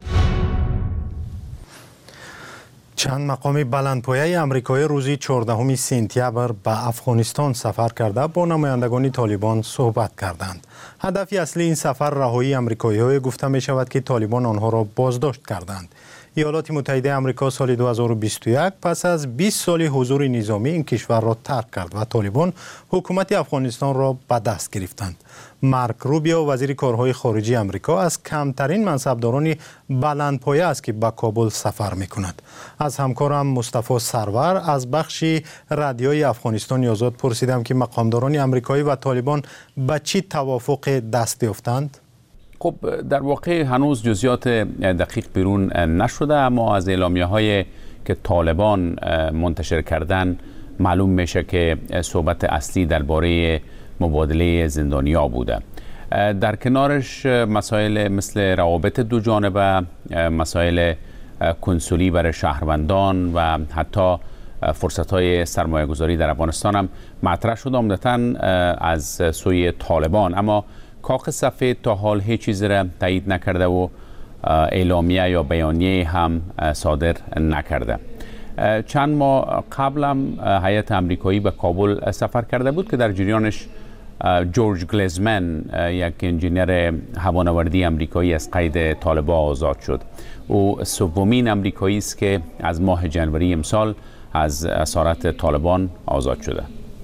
چند مقام بلندپایه آمریکایی روزی چهاردهم سپتامبر به افغانستان سفر کرده با نمایندگان طالبان صحبت کردند. هدف اصلی این سفر رهایی آمریکایی‌ها گفته می شود که طالبان آنها را بازداشت کردند. ایالات متحده آمریکا سال دو هزار و بیست و یک پس از بیست سال حضور نظامی این کشور را ترک کرد و طالبان حکومت افغانستان را به دست گرفتند. مارک روبیو وزیر کارهای خارجی آمریکا از کمترین منصبداران بلندپایه است که به کابل سفر می‌کند. از همکارم مصطفی سرور از بخش رادیوی افغانستان آزاد پرسیدم که مقامداران آمریکایی و طالبان به چی توافق دست یافتند؟ خب در واقع هنوز جزئیات دقیق بیرون نشده، اما از اعلامیه‌های که طالبان منتشر کردن معلوم میشه که صحبت اصلی درباره مبادله زندانیا بوده. در کنارش مسائل مثل روابط دو جانبه، مسائل کنسولی برای شهروندان و حتی فرصت‌های سرمایه‌گذاری در افغانستان هم مطرح شد، عمدتاً از سوی طالبان. اما کاخ سفید تا حال هیچ چیزی را تایید نکرده و اعلامیه یا بیانیه هم صادر نکرده. چند ماه قبل هم هیئت آمریکایی به کابل سفر کرده بود که در جریانش جورج گلیزمن، یک انجینیر هوانوردی آمریکایی، از قید طالبان آزاد شد. او سومین آمریکایی است که از ماه جنوری امسال از اسارت طالبان آزاد شده.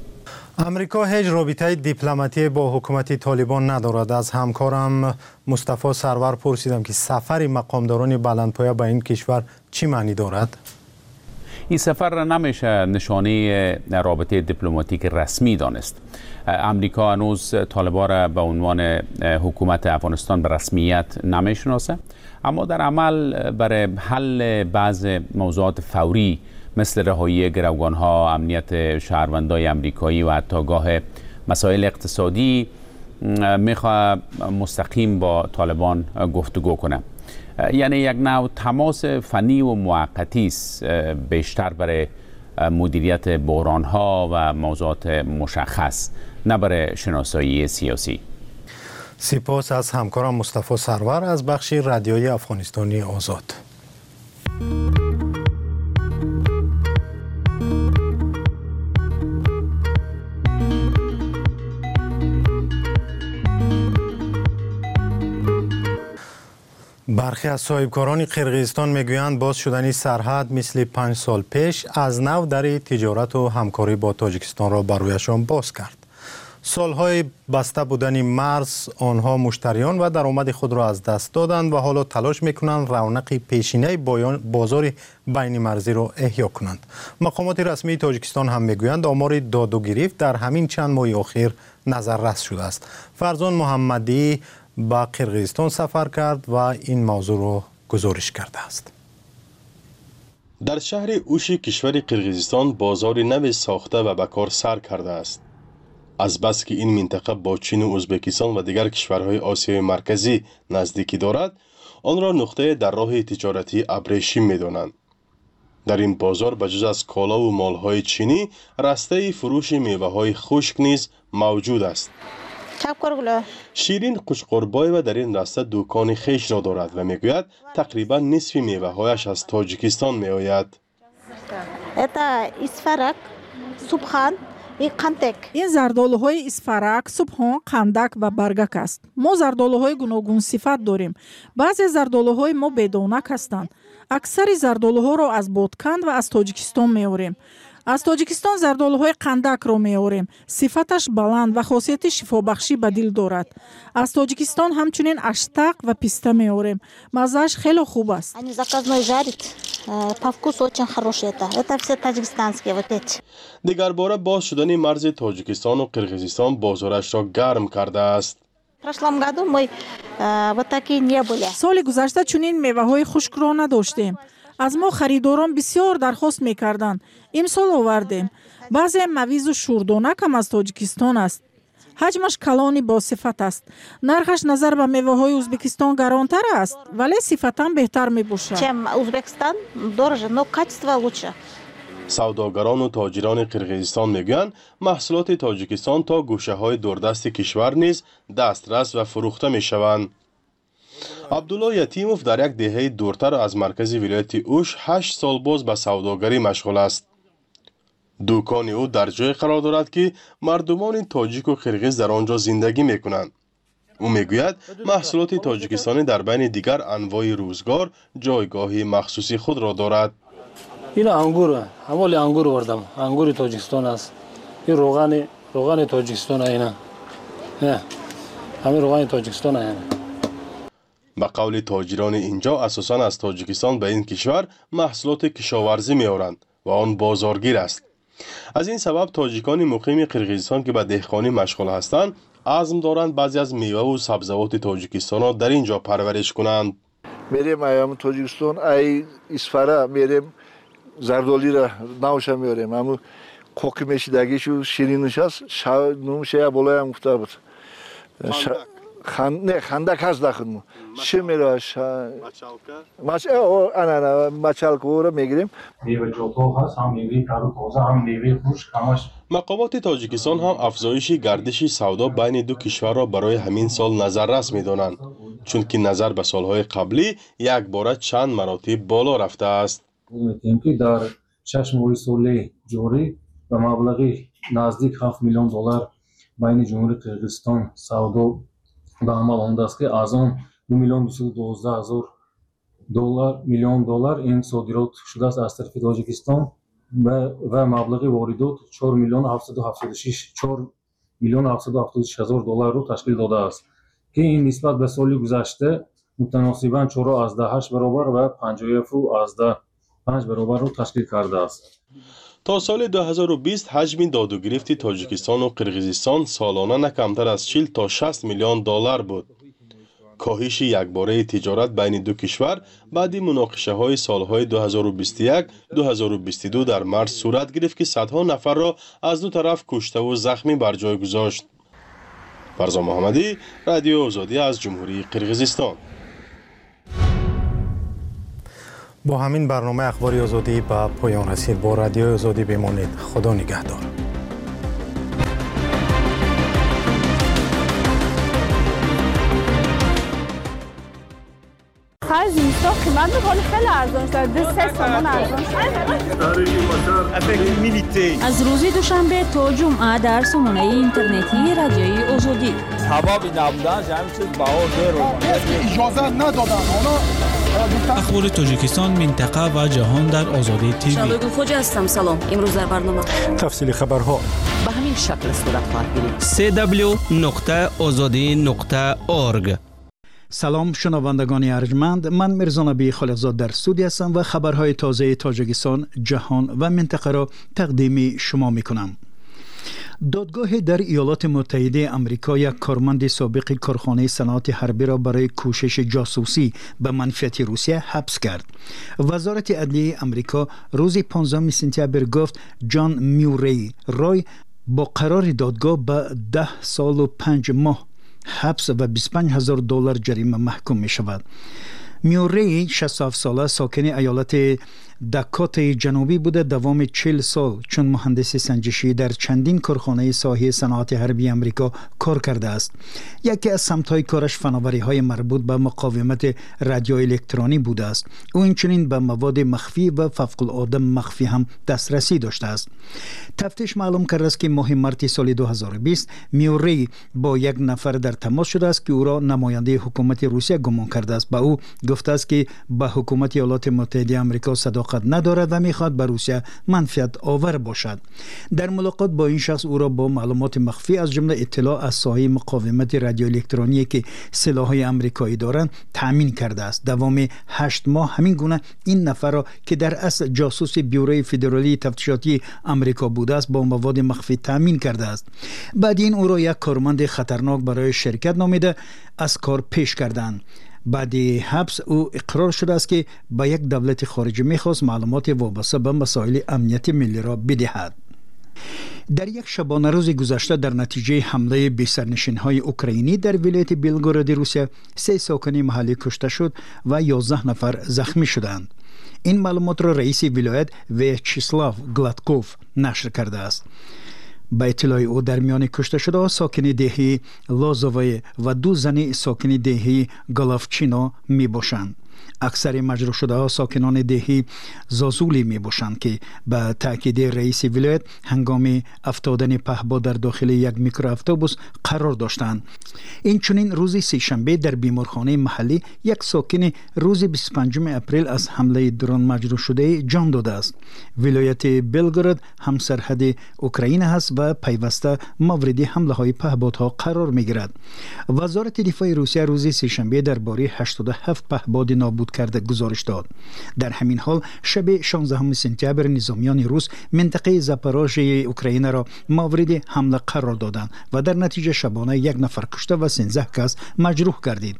امریکا هیچ رابطه دیپلماتی با حکومت طالبان ندارد. از همکارم مصطفی سرور پرسیدم که سفر مقامداران بلندپایه به این کشور چی معنی دارد؟ این سفر را نمیشه نشانه رابطه دیپلماتیک رسمی دانست. امریکا هنوز طالبان را به عنوان حکومت افغانستان به رسمیت نمیشناسه، اما در عمل برای حل بعض موضوعات فوری مثل رهایی گروگان‌ها، امنیت شهروندان آمریکایی و حتی گاه مسائل اقتصادی میخواد مستقیم با طالبان گفتگو کنه. یعنی یک نوع تماس فنی و موقتی است، بیشتر برای مدیریت بحران ها و موضوعات مشخص، نه برای شناسایی سیاسی. سپاس از همکارم مصطفی سرور از بخش رادیویی افغانستانی آزاد. برخی از صاحبکاران قرقیزستان میگویند باز شدن سرحد مثل پنج سال پیش از نو در تجارت و همکاری با تاجیکستان را بر رویشان باز کرد. سالهای بسته بودن مرز آنها مشتریان و درآمد خود را از دست دادند و حالا تلاش میکنند رونق پیشینه بازار بین مرزی را احیا کنند. مقامات رسمی تاجیکستان هم میگویند آمار داد و گریفت در همین چند ماه اخیر نظررس شده است. فرزان محمدی با قرقیزستان سفر کرد و این موضوع را گزارش کرده است. در شهر اوش کشور قرقیزستان بازار نو ساخته و به کار سر کرده است. از بس که این منطقه با چین و ازبکستان و دیگر کشورهای آسیای مرکزی نزدیکی دارد، آن را نقطه در راه تجارتی ابریشم می‌دانند. در این بازار بجز از کالا و مالهای چینی، رسته فروش میوه‌های خشک نیز موجود است. شیرین قشقربایو در این راسته دکان خیش را دارد و میگوید تقریبا نصف میوه‌هایش از تاجیکستان میآید. این زردآلوهای اسفرک، سبحان، قندک و برگک است. ما زردآلوهای گوناگون صفت داریم. بعضی زردآلوهای ما بدانک هستند. اکثر زردآلوها را از بادکند و از تاجیکستان میآوریم. از تاجیکستان زردآلوهای قندک را میآوریم. صفتش بلند و خاصیت شفابخشی به دل دارد. از تاجیکستان همچنین اشتق و پیسته میآوریم. مزه‌اش خیلی خوب است. دیگر باره باز شدن مرز تاجیکستان و قرقیزستان بازارش را گرم کرده است. سال گذشته چنین میوه‌های خشک را نداشتیم. از ما خریداران بسیار درخواست میکردند. امسال آوردیم. بعضی مویز و شوردانک هم از تاجیکستان است. حجمش کلانی با صفت است. نرخش نظر به میوه‌های ازبکستان گرانتر است، ولی صفتاً بهتر میباشد. ازبکستان دороже, но качество лучше. سوداگران و تاجران قرقیزستان میگویند محصولات تاجیکستان تا گوشه‌های دوردست کشور نیز دسترس و فروخته میشوند. عبدالله یتیموف در یک دهه دورتر از مرکز ولایت اوش هشت سال باز به سوداگری مشغول است. دکان او در جای قرار دارد که مردمان تاجیک و قرقیز در آنجا زندگی میکنند. او میگوید محصولات تاجیکستانی در بین دیگر انواع روزگار جایگاهی مخصوصی خود را دارد. این انگور، همال انگور وردم. انگور تاجیکستان است. این روغن روغن تاجیکستان اینا. نه. همین روغن تاجیکستان اینا. به قول تاجران اینجا اساساً از تاجیکستان به این کشور محصولات کشاورزی میآورند و آن بازارگیر است. از این سبب تاجیکان مقیم قرقیزستان که به دهقانی مشغول هستند عزم دارند بعضی از میوه و سبزیجات تاجیکستان را در اینجا پرورش کنند. میریم ایام تاجیکستان ای اسفره میریم زردالی را نوشا میاریم. اما کوکی میشیدگیشو شیرینش است. شا نوشه بالای هم گفته بود. خند نه خندک هست داخل چه میراش ماچ او انا انا ماچالکو رو میگیریم. میوه جوتو هست، هم میوه تازه تازه، هم میوه خشک، همش. مقامات تاجیکستان هم افزایش گردش سودا بین دو کشور را برای همین سال نظررس میدانند، چون که نظر به سالهای قبلی یک باره چند مراتب بالا رفته است. میگیم که در شش ماه سال جاری به مبلغی نزدیک هفت میلیون دلار بین جمهوری قرقیزستان سودا به عمل آمده است که از آن دو میلیون دویست و دوازده هزار دلار میلیون دلار این صادرات شده است از طرف تاجیکستان و مبلغ واردات چهار میلیون هفتصد و هفتاد و شش چهار میلیون هفتصد و هفتاد و شش هزار دلار رو تشکیل داده است که این نسبت به سال گذشته متناسباً چهار از ده هشت برابر و پنجاه و هفت از ده پنج برابر رو تشکیل کرده است. تا سال دو هزار و بیست حجم داد و گرفت تاجیکستان و قرقیزستان سالانه نه کمتر از چهل تا شصت میلیون دلار بود. کاهش یکباره تجارت بین دو کشور بعد مناقشه های سالهای دو هزار و بیست و یک دو هزار و بیست و دو در مارس صورت گرفت که صدها نفر را از دو طرف کشته و زخمی بر جای گذاشت. فرزان محمدی، رادیو آزادی از جمهوری قرقیزستان. با همین برنامه اخباری آزادی به پایان رسید. با رادیو آزادی بمانید. خدا نگهدار. خرج اینستا قیمت حال خیلی ارزان شده. سه سامان ارزان شده. از روز دوشنبه تا جمعه در سامانه اینترنتی رادیوی آزادی. حبابی نبودن جمعی چیز باور دارم. اجازه ندادن. اخبار تاجیکستان، منطقه و جهان در آزادی تیوی. شبگو خوجا هستم. سلام. امروز در برنامه تفصیل خبرها به همین شکل صورت خواهد گرفت. سی دبلیو نقطه آزادی نقطه اورگ. سلام شنوندگان ارجمند، من میرزا نبی خالقزاد در استودیو هستم و خبرهای تازه تاجیکستان، جهان و منطقه را تقدیم شما میکنم. دادگاه در ایالات متحده آمریکا یک کارمند سابق کارخانه صنعت حربی را برای کوشش جاسوسی به منفعت روسیه حبس کرد. وزارت عدلیه آمریکا روز پانزدهم سپتامبر گفت جان میوری رای با قرار دادگاه به ده سال و پنج ماه حبس و بیست و پنج هزار دلار جریمه محکوم می شود. میوری شصت و هفت ساله ساکن ایالت داکوتای جنوبی بوده. دوام چهل سال چون مهندس سنجشی در چندین کارخانه ساحه صنعت حربی آمریکا کار کرده است. یکی از سمت‌های کارش فناوری‌های مربوط به مقاومت رادیو الکترونی بوده است. او اینچنین به مواد مخفی و فوق‌العاده مخفی هم دسترسی داشته است. تفتیش معلوم کرده است که ماه مارس سال دو هزار و بیست میوری با یک نفر در تماس شده است که او را نماینده حکومت روسیه گمان کرده است. با او گفته است که به حکومت ایالات متحده آمریکا صداقت ندارد و میخواد به روسیه منفعت آور باشد. در ملاقات با این شخص او را با معلومات مخفی از جمله اطلاع از ساحه مقاومت رادیو الکترونیکی که سلاح‌های آمریکایی دارند تامین کرده است. دوام هشت ماه همین گونه این نفر را که در اصل جاسوس بیوروی فدرالی تفتیشاتی آمریکا بوده است با مواد مخفی تامین کرده است. بعد این او را یک کارمند خطرناک برای شرکت نامیده از کار پیش کردند. بعد حبس او اقرار شده است که با یک دولت خارجی میخواست معلومات وابسته به مسائل امنیت ملی را بدهد. در یک شبانه روز گذشته در نتیجه حمله بی سرنشین‌های اوکراینی در ولایت بیلگوراد روسیه سه ساکن محلی کشته شد و یازده نفر زخمی شدند. این معلومات را رئیس ولایت ویاچسلاو گلادکوف نشر کرده است. با اطلاع او در میان کشته شده ساکن دهی لازوی و دو زن ساکن دهی گالاوچینو می باشند. اکثر مجروح شده ها ساکنان دهی زازولی می باشند که به تاکید رئیس ولایت هنگام افتادن پهپاد در داخل یک میکرواتوبوس قرار داشتند. این چنین روز سه‌شنبه در بیمارخانه محلی یک ساکن روز بیست و پنجم اپریل از حمله درون مجروح شده جان داده است. ولایت بلگراد هم سرحد اوکراین است و پیوسته مورد حمله های پهپادها قرار می گیرد. وزارت دفاع روسیه روز سه‌شنبه درباره هشتاد و هفت پهپاد نابود کرده گزارش داد. در همین حال شب شانزدهم سپتامبر نظامیان روس منطقه زاپاروژیه اوکراین را مورد حمله قرار دادند و در نتیجه شبانه یک نفر کشته و سیزده کس مجروح گردید.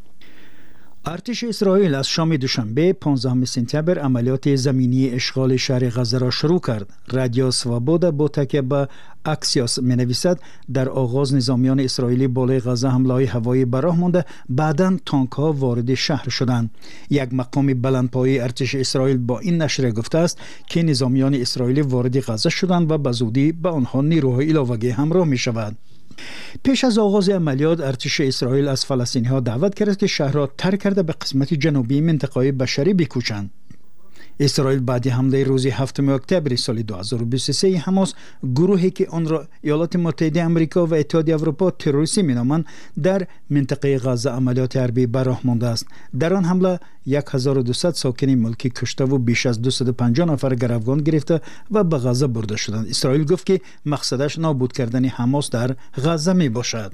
ارتش اسرائیل از شام دوشنبه پانزدهم سپتامبر عملیات زمینی اشغال شهر غزه را شروع کرد. رادیو سوابودا با تکیه به اکسیوس می نویسد در آغاز نظامیان اسرائیلی بالای غزه حمله هوایی به راه مانده، بعداً تانک ها وارد شهر شدند. یک مقام بلندپایه ارتش اسرائیل با این نشریه گفته است که نظامیان اسرائیلی وارد غزه شدند و به زودی به آنها نیروهای علاوگی همراه می شود. پیش از آغاز عملیات ارتش اسرائیل از فلسطینی ها دعوت کرد که شهر را ترک کرده به قسمت جنوبی منطقه بشری بکوچند. اسرائیل بعد حمله روز هفتم اکتبر سال دو هزار و بیست و سه حماس، گروهی که آن را ایالات متحده آمریکا و اتحادیه اروپا تروریستی مینامند، در منطقه غزه عملیات حربی به راه مانده است. در آن حمله هزار و دویست ساکن ملکی کشته و بیش از دویست و پنجاه نفر گروگان گرفته و به غزه برده شدند. اسرائیل گفت که مقصدش نابود کردن حماس در غزه می باشد.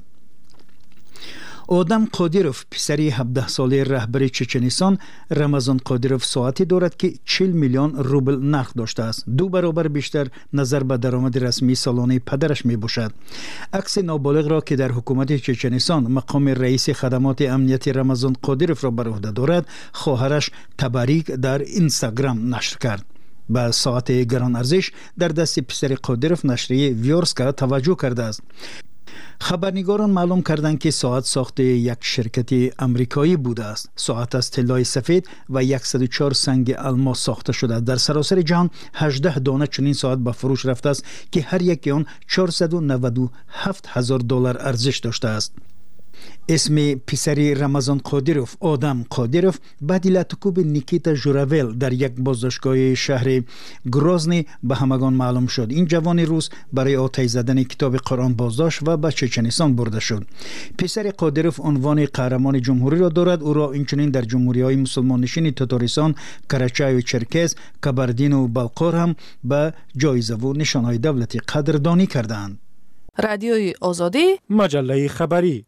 آدم قادیروف پسری هفده ساله رهبر چچنستان رمضان قادیروف ساعتی دارد که چهل میلیون روبل نرخ داشته است. دو برابر بیشتر نظر به درآمد رسمی سالانه پدرش می باشد. عکس نابالغ را که در حکومت چچنستان مقام رئیس خدمات امنیتی رمضان قادیروف را بر عهده دارد، خواهرش تبریک در اینستاگرام نشر کرد. به ساعت گران ارزش در دست پسر قادیروف نشریه ویورسکا توجه کرده است. خبرنگاران معلوم کردند که ساعت ساخت یک شرکت امریکایی بوده است. ساعت از طلای سفید و صد و چهار سنگ الماس ساخته شده. در سراسر جهان هجده دانه چنین ساعت به فروش رفته است که هر یک آن چهارصد و نود و هفت هزار دلار ارزش داشته است. اسم پسری رمضان قادیروف، آدم قادیروف، بعد لاتوکوب نیکیتا ژوراول در یک بازداشتگاه شهر گروزنی به همگان معلوم شد. این جوان روس برای آتش زدن کتاب قرآن بازداشت و به چچنستان برده شد. پسر قادیروف عنوان قهرمان جمهوری را دارد. او را اینچنین در جمهوری‌های مسلمان نشین تاتارستان، کراچای و چرکز، کبردین و بلقار هم به جایزه و نشانهای دولتی قدردانی کردند. رادیوی آزادی، مجله خبری.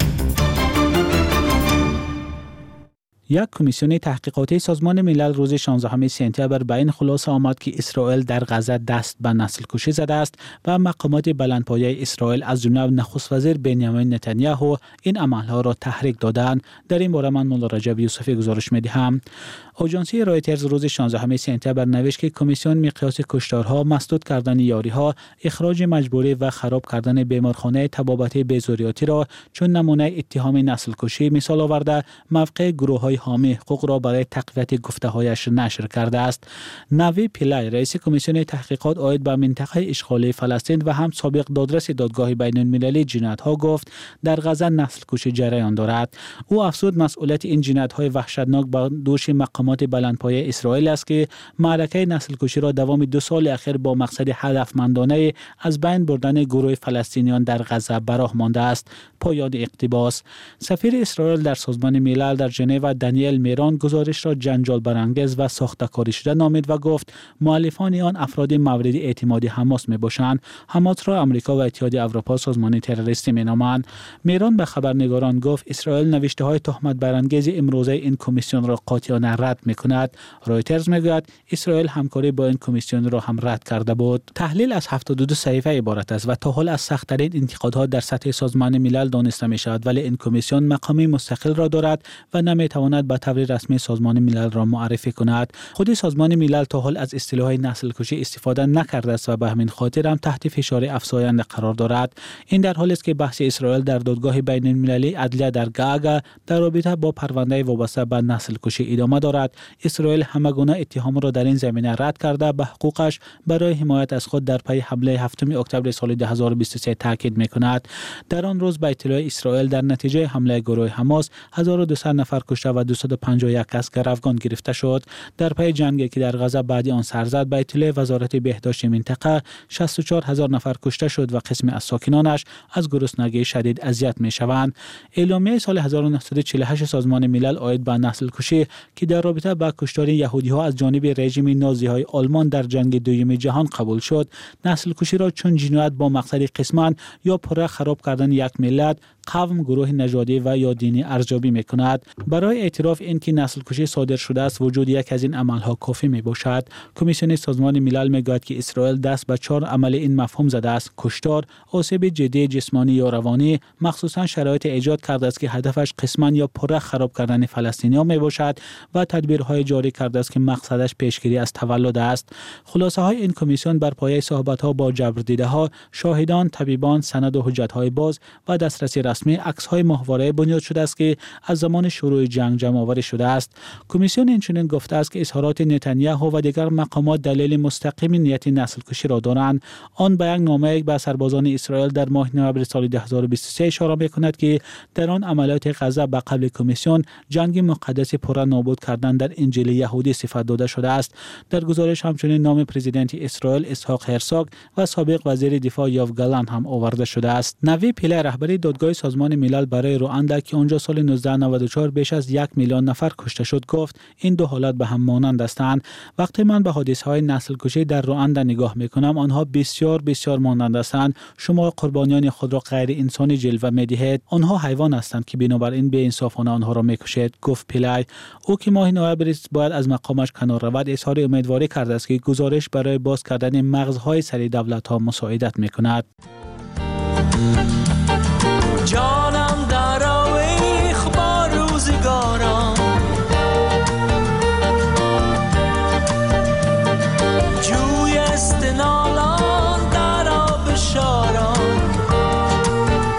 یک کمیسیون تحقیقاتی سازمان ملل روز شانزدهم سپتامبر به این خلاصه آمد که اسرائیل در غزه دست به نسل کشی زده است و مقامات بلندپایه اسرائیل از جمله نخست وزیر بنیامین نتانیاهو این عملها را تحریک دادند. در این باره من مولا رجب یوسفی گزارش می‌دهم. آژانسی رایترز روز شانزدهم سپتامبر نوشت که کمیسیون مقیاس کشتارها، مسدود کردن یاری‌ها، اخراج مجبوری و خراب کردن بیمارخانه طبابتی بیزوریاتی را چون نمونه اتهام نسل کشی مثال آورده موقع گروه‌های حامی حقوق را برای تقویت گفته‌هایش نشر کرده است. نوی پیلای رئیس کمیسیون تحقیقات عاید به منطقه اشغالی فلسطین و هم سابق دادرس دادگاه بین‌المللی جنایت‌ها گفت در غزه نسل کشی جریان دارد. او افزود مسئولیت این جنایت‌های وحشتناک بر دوش مقامات بلندپایه اسرائیل است که معرکه نسل کشی را دوام دو سال اخیر با مقصد هدفمندانه از بین بردن گروه فلسطینیان در غزه براه مانده است. پایان اقتباس. سفیر اسرائیل در سازمان ملل در ژنو دانیل میران گزارش را جنجال برانگیز و ساخته‌کاری شده نامید و گفت مؤلفان آن افراد مورد اعتماد حماس میباشند. حماس را آمریکا و اتحاد اروپا سازمان تروریستی مینامند. میران به خبرنگاران گفت اسرائیل نوشته‌های تهمت برانگیز امروزه این کمیسیون را قاطعانه رد میکند. رایترز میگوید اسرائیل همکاری با این کمیسیون را هم رد کرده بود. تحلیل از هفتاد و دو صحیفه عبارت است و تا حال از سخت‌ترین انتقادها در سطح سازمان ملل دانسته می‌شود، ولی این کمیسیون مقامی مستقل را دارد و نمی‌تواند به طور رسمی سازمان ملل را معرفی کند. خود سازمان ملل تا حال از اصطلاح نسل کشی استفاده نکرده است و به همین خاطر هم تحت فشار افزاینده قرار دارد. این در حالی است که بحث اسرائیل در دادگاه بین‌المللی عدلیه در گاگا در رابطه با پرونده وابسته به نسل کشی ادامه دارد. اسرائیل همگونه اتهام را در این زمینه رد کرده به حقوقش برای حمایت از خود در پی حمله هفتم اکتبر سال دو هزار و بیست و سه تاکید می‌کند. در آن روز به اطلاع اسرائیل در نتیجه حمله گروه حماس هزار و دویست نفر کشته و دویست و پنجاه و یک کس گروگان گرفته شد. در پی جنگی که در غزه بعد آن سر زد به اطلاع وزارت بهداشت منطقه شصت و چهار هزار نفر کشته شد و قسمی از ساکنانش از گرسنگی شدید اذیت می‌شوند. اعلامیه سال هزار و نهصد و چهل و هشت سازمان ملل عاید به نسل کشی که در رابطه با کشتار یهودی‌ها از جانب رژیم نازی‌های آلمان در جنگ دوم جهان قبول شد، نسل کشی را چون جنایت با مقصد قسمان یا پره خراب کردن یک ملت، قوم، گروه نژادی و یا دینی ارزیابی می‌کند. برای اعتراف این که نسل کشی صادر شده است وجود یک از این عمل‌ها کافی می‌باشد. کمیسیون سازمان ملل می‌گوید که اسرائیل دست به چهار عمل این مفهوم زده است: کشتار، آسیب جدی جسمانی یا روانی، مخصوصا شرایط ایجاد کرده است که هدفش قسمان یا پره خراب کردن فلسطینیان می‌باشد و تدبیرهای جاری کرده است که مقصدش پیشگیری از تولد است. خلاصه های این کمیسیون بر پایه صحبت‌ها با جبردیده‌ها، شاهدان، طبیبان، سند و حجت‌های باز و دسترسی رسمی عکس‌های ماهواره بنیاد شده است که از زمان شروع جنگ جمع‌آوری شده است. کمیسیون اینچنین گفته است که اظهارات نتانیاهو و دیگر مقامات دلیل مستقیم نیت نسل کشی را دارند. آن به یک نامه به سربازان اسرائیل در ماه نوامبر سال دو هزار و بیست و سه اشاره می‌کند که در آن عملیات غزه به قبل کمیسیون جنگ مقدس پره نابود کردن در انجیل یهودی صفت داده شده است. در گزارش همچنین نام پرزیدنت اسرائیل اسحاق هرزوگ و سابق وزیر دفاع یوآف گالانت هم آورده شده است. نوی پیله رهبری دادگاه سازمان ملل برای رواندا که آنجا سال نوزده نود و چهار بیش از یک میلیون نفر کشته شد گفت این دو حالت به هم مانند هستند. وقتی من به حادثه‌های نسل کشی در رواندا نگاه می‌کنم آنها بسیار بسیار مانند هستند. شما قربانیان خود را غیر انسانی جلوه می‌دهید. آنها حیوان هستند که بنابراین بی انصافانه آنها را می‌کشید، گفت پیلای. او که ماه نوامبر باید از مقامش کنار رود اظهار امیدواری کرده است که گزارش برای باز کردن مغزهای سری دولت‌ها مساعدت می‌کند. جانم در آویخ با روزگاران، جوی استنالان در آب شاران،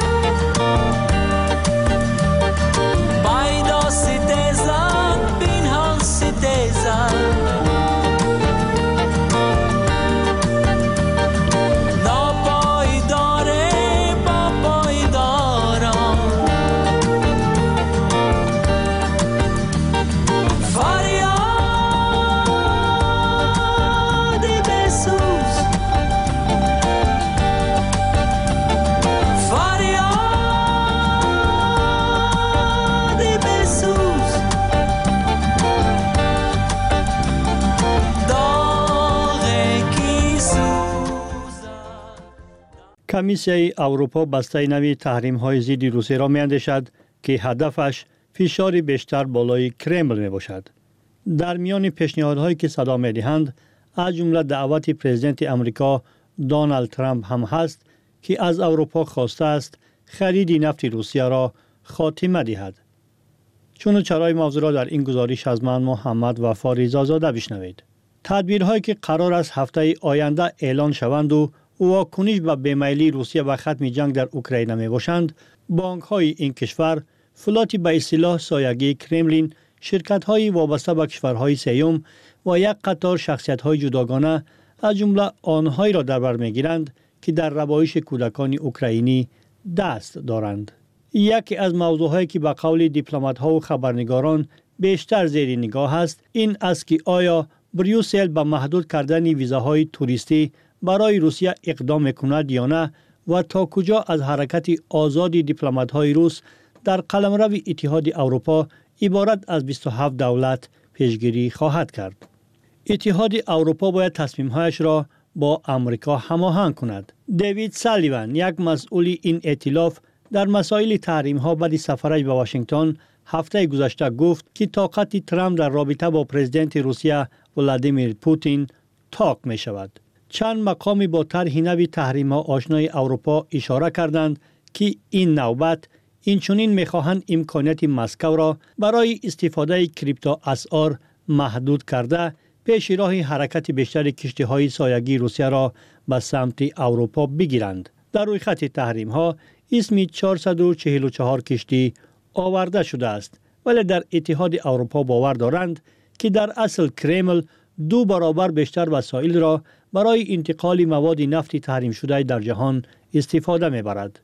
کمیسیون اروپا بسته نوی تحریم های ضد روسیه را می‌اندیشد که هدفش فشار بیشتر بالای کرمل می باشد. در میان پیشنهادهایی که صدا می‌دهند از جمله دعوت پرزیدنت امریکا دونالد ترامپ هم هست که از اروپا خواسته است خرید نفت روسیه را خاتمه دهد. چون چرای موضوع را در این گزارش از من محمد وفا رضازاده بشنوید. تدبیرهایی که قرار است هفته آینده اعلان شوند و واکنش به بیمیلی روسیه و ختم جنگ در اوکراین می باشند، بانک های این کشور، فلات به اصطلاح سایگی کرملین، شرکت های وابسته به کشورهای سیوم و یک قطار شخصیت های جداگانه از جمله آنهایی را در بر میگیرند که در ربایش کودکان اوکراینی دست دارند. یکی از موضوعهایی که به قول دیپلمات ها و خبرنگاران بیشتر زیر نگاه است این است که آیا بریوسل به محدود کردن ویزاهای توریستی برای روسیه اقدام میکند یا نه و تا کجا از حرکت آزاد دیپلمات های روس در قلمرو اتحاد اروپا عبارت از بیست و هفت دولت پیشگیری خواهد کرد. اتحاد اروپا باید تصمیم‌هایش را با امریکا هماهنگ کند. دیوید سالیوان، یک مسئول این ائتلاف، در مسائل تحریم‌ها بعد سفرش به واشنگتن هفته گذشته گفت که طاقت ترامپ در رابطه با پرزیدنت روسیه ولادیمیر پوتین تاق می شود. چند مقامی با طرح نوی تحریم‌ها آشنای اروپا اشاره کردند که این نوبت اینچنین می‌خواهند امکانیت مسکو را برای استفاده کریپتو اسعار محدود کرده پیش راه حرکت بیشتر کشتی‌های سایگی روسیه را به سمت اروپا بگیرند. در روی خط تحریم‌ها اسم چهارصد و چهل و چهار کشتی آورده شده است، ولی در اتحاد اروپا باور دارند که در اصل کرمل دو برابر بیشتر وسایل را برای انتقال مواد نفت تحریم شده در جهان استفاده می‌برد.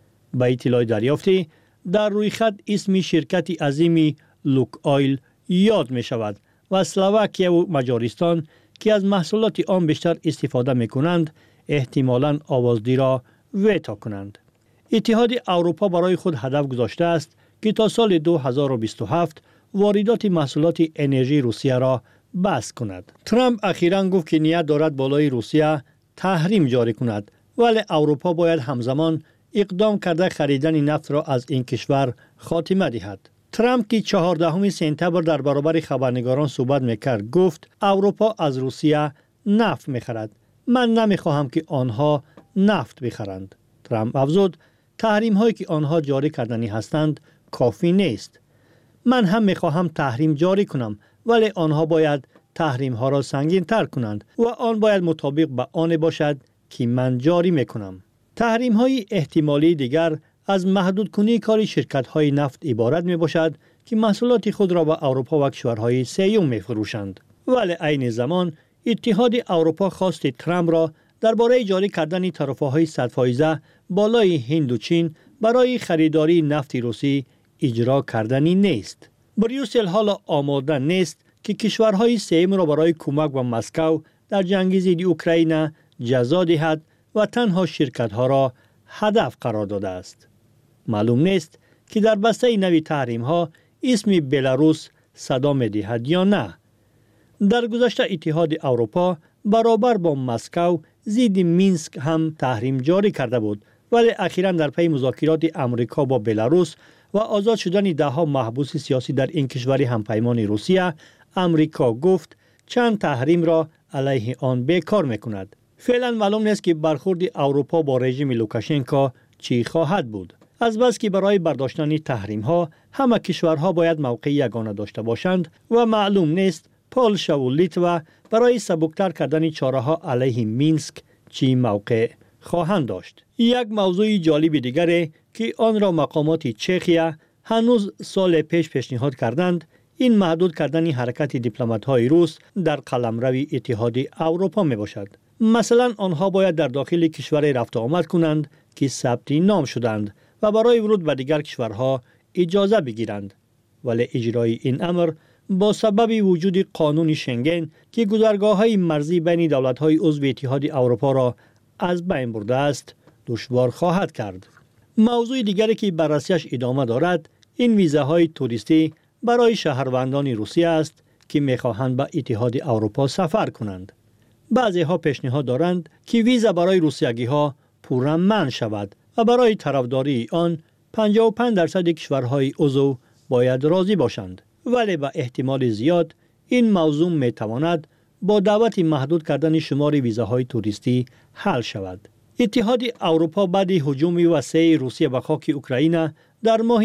به اطلاع دریافتی در روی خط اسم شرکت عظیمی لوک آیل یاد می شود و اسلواکیه و مجارستان که از محصولات آن بیشتر استفاده می کنند احتمالاً آوازدی را ویتا کنند. اتحاد اروپا برای خود هدف گذاشته است که تا سال دو هزار و بیست و هفت واردات محصولات انرژی روسیه را بس کند. ترامپ اخیراً گفت که نیت دارد بالای روسیه تحریم جاری کند، ولی اروپا باید همزمان اقدام کرده خریدن نفت را از این کشور خاتمه دهد. ترامپ که چهاردهم سپتامبر در برابر خبرنگاران صحبت میکرد گفت اروپا از روسیه نفت میخرد. من نمیخواهم که آنها نفت بخرند. ترامپ افزود تحریم هایی که آنها جاری کردنی هستند کافی نیست. من هم میخواهم تحریم جاری کنم، ولی آنها باید تحریم ها را سنگین تر کنند و آن باید مطابق به آن باشد که من جاری میکنم. تحریم های احتمالی دیگر از محدود کنی کار شرکت های نفت عبارت می باشد که محصولات خود را به اروپا و کشورهای سیوم می فروشند. ولی عین زمان اتحاد اروپا خواست ترامپ را درباره جاری کردن تعرفه‌های صد فایزه بالای هند و چین برای خریداری نفت روسی اجرا کردنی نیست. بریوسل حالا آماده نیست که کشورهای سیوم را برای کمک به مسکو در جنگ ضد اوکراین جزا دهد و تنها شرکت ها را هدف قرار داده است. معلوم نیست که در بسته نوی تحریم ها اسم بلاروس صدا می دهد یا نه. در گذشته اتحاد اروپا برابر با مسکو ضد مینسک هم تحریم جاری کرده بود، ولی اخیراً در پی مذاکرات امریکا با بلاروس و آزاد شدن ده ها محبوس سیاسی در این کشور همپیمان روسیه، امریکا گفت چند تحریم را علیه آن بیکار میکند. فعلا معلوم نیست که برخورد اروپا با رژیم لوکاشنکو چی خواهد بود. از بس که برای برداشتن تحریم ها همه کشورها باید موقع یگانه داشته باشند و معلوم نیست پولش و لیتوا برای سبکتر کردن چاره ها علیه مینسک چی موقع خواهند داشت. یک موضوع جالب دیگری که آن را مقامات چخیه هنوز سال پیش پیشنهاد کردند این محدود کردن حرکت دیپلمات های روس در قلمرو اتحاد اروپا می باشد. مثلا آنها باید در داخل کشور رفت آمد کنند که ثبت نام شدند و برای ورود به دیگر کشورها اجازه بگیرند، ولی اجرای این امر با سبب وجود قانون شنگن که گذرگاه‌های مرزی بین دولت‌های عضو اتحاد اروپا را از بین برده است دشوار خواهد کرد. موضوع دیگری که بررسیش ادامه دارد این ویزاهای توریستی برای شهروندان روسیه است که می‌خواهند به اتحاد اروپا سفر کنند. بعضی ها پیشنهاد دارند که ویزا برای روسیگی ها پورا منع شود و برای طرفداری آن پنجاه و پنج درصد کشورهای عضو باید راضی باشند. ولی به احتمال زیاد این موضوع می تواند با دعوت محدود کردن شمار ویزاهای توریستی حل شود. اتحاد اروپا بعد هجوم وسیع روسیه به خاک اوکراین در ماه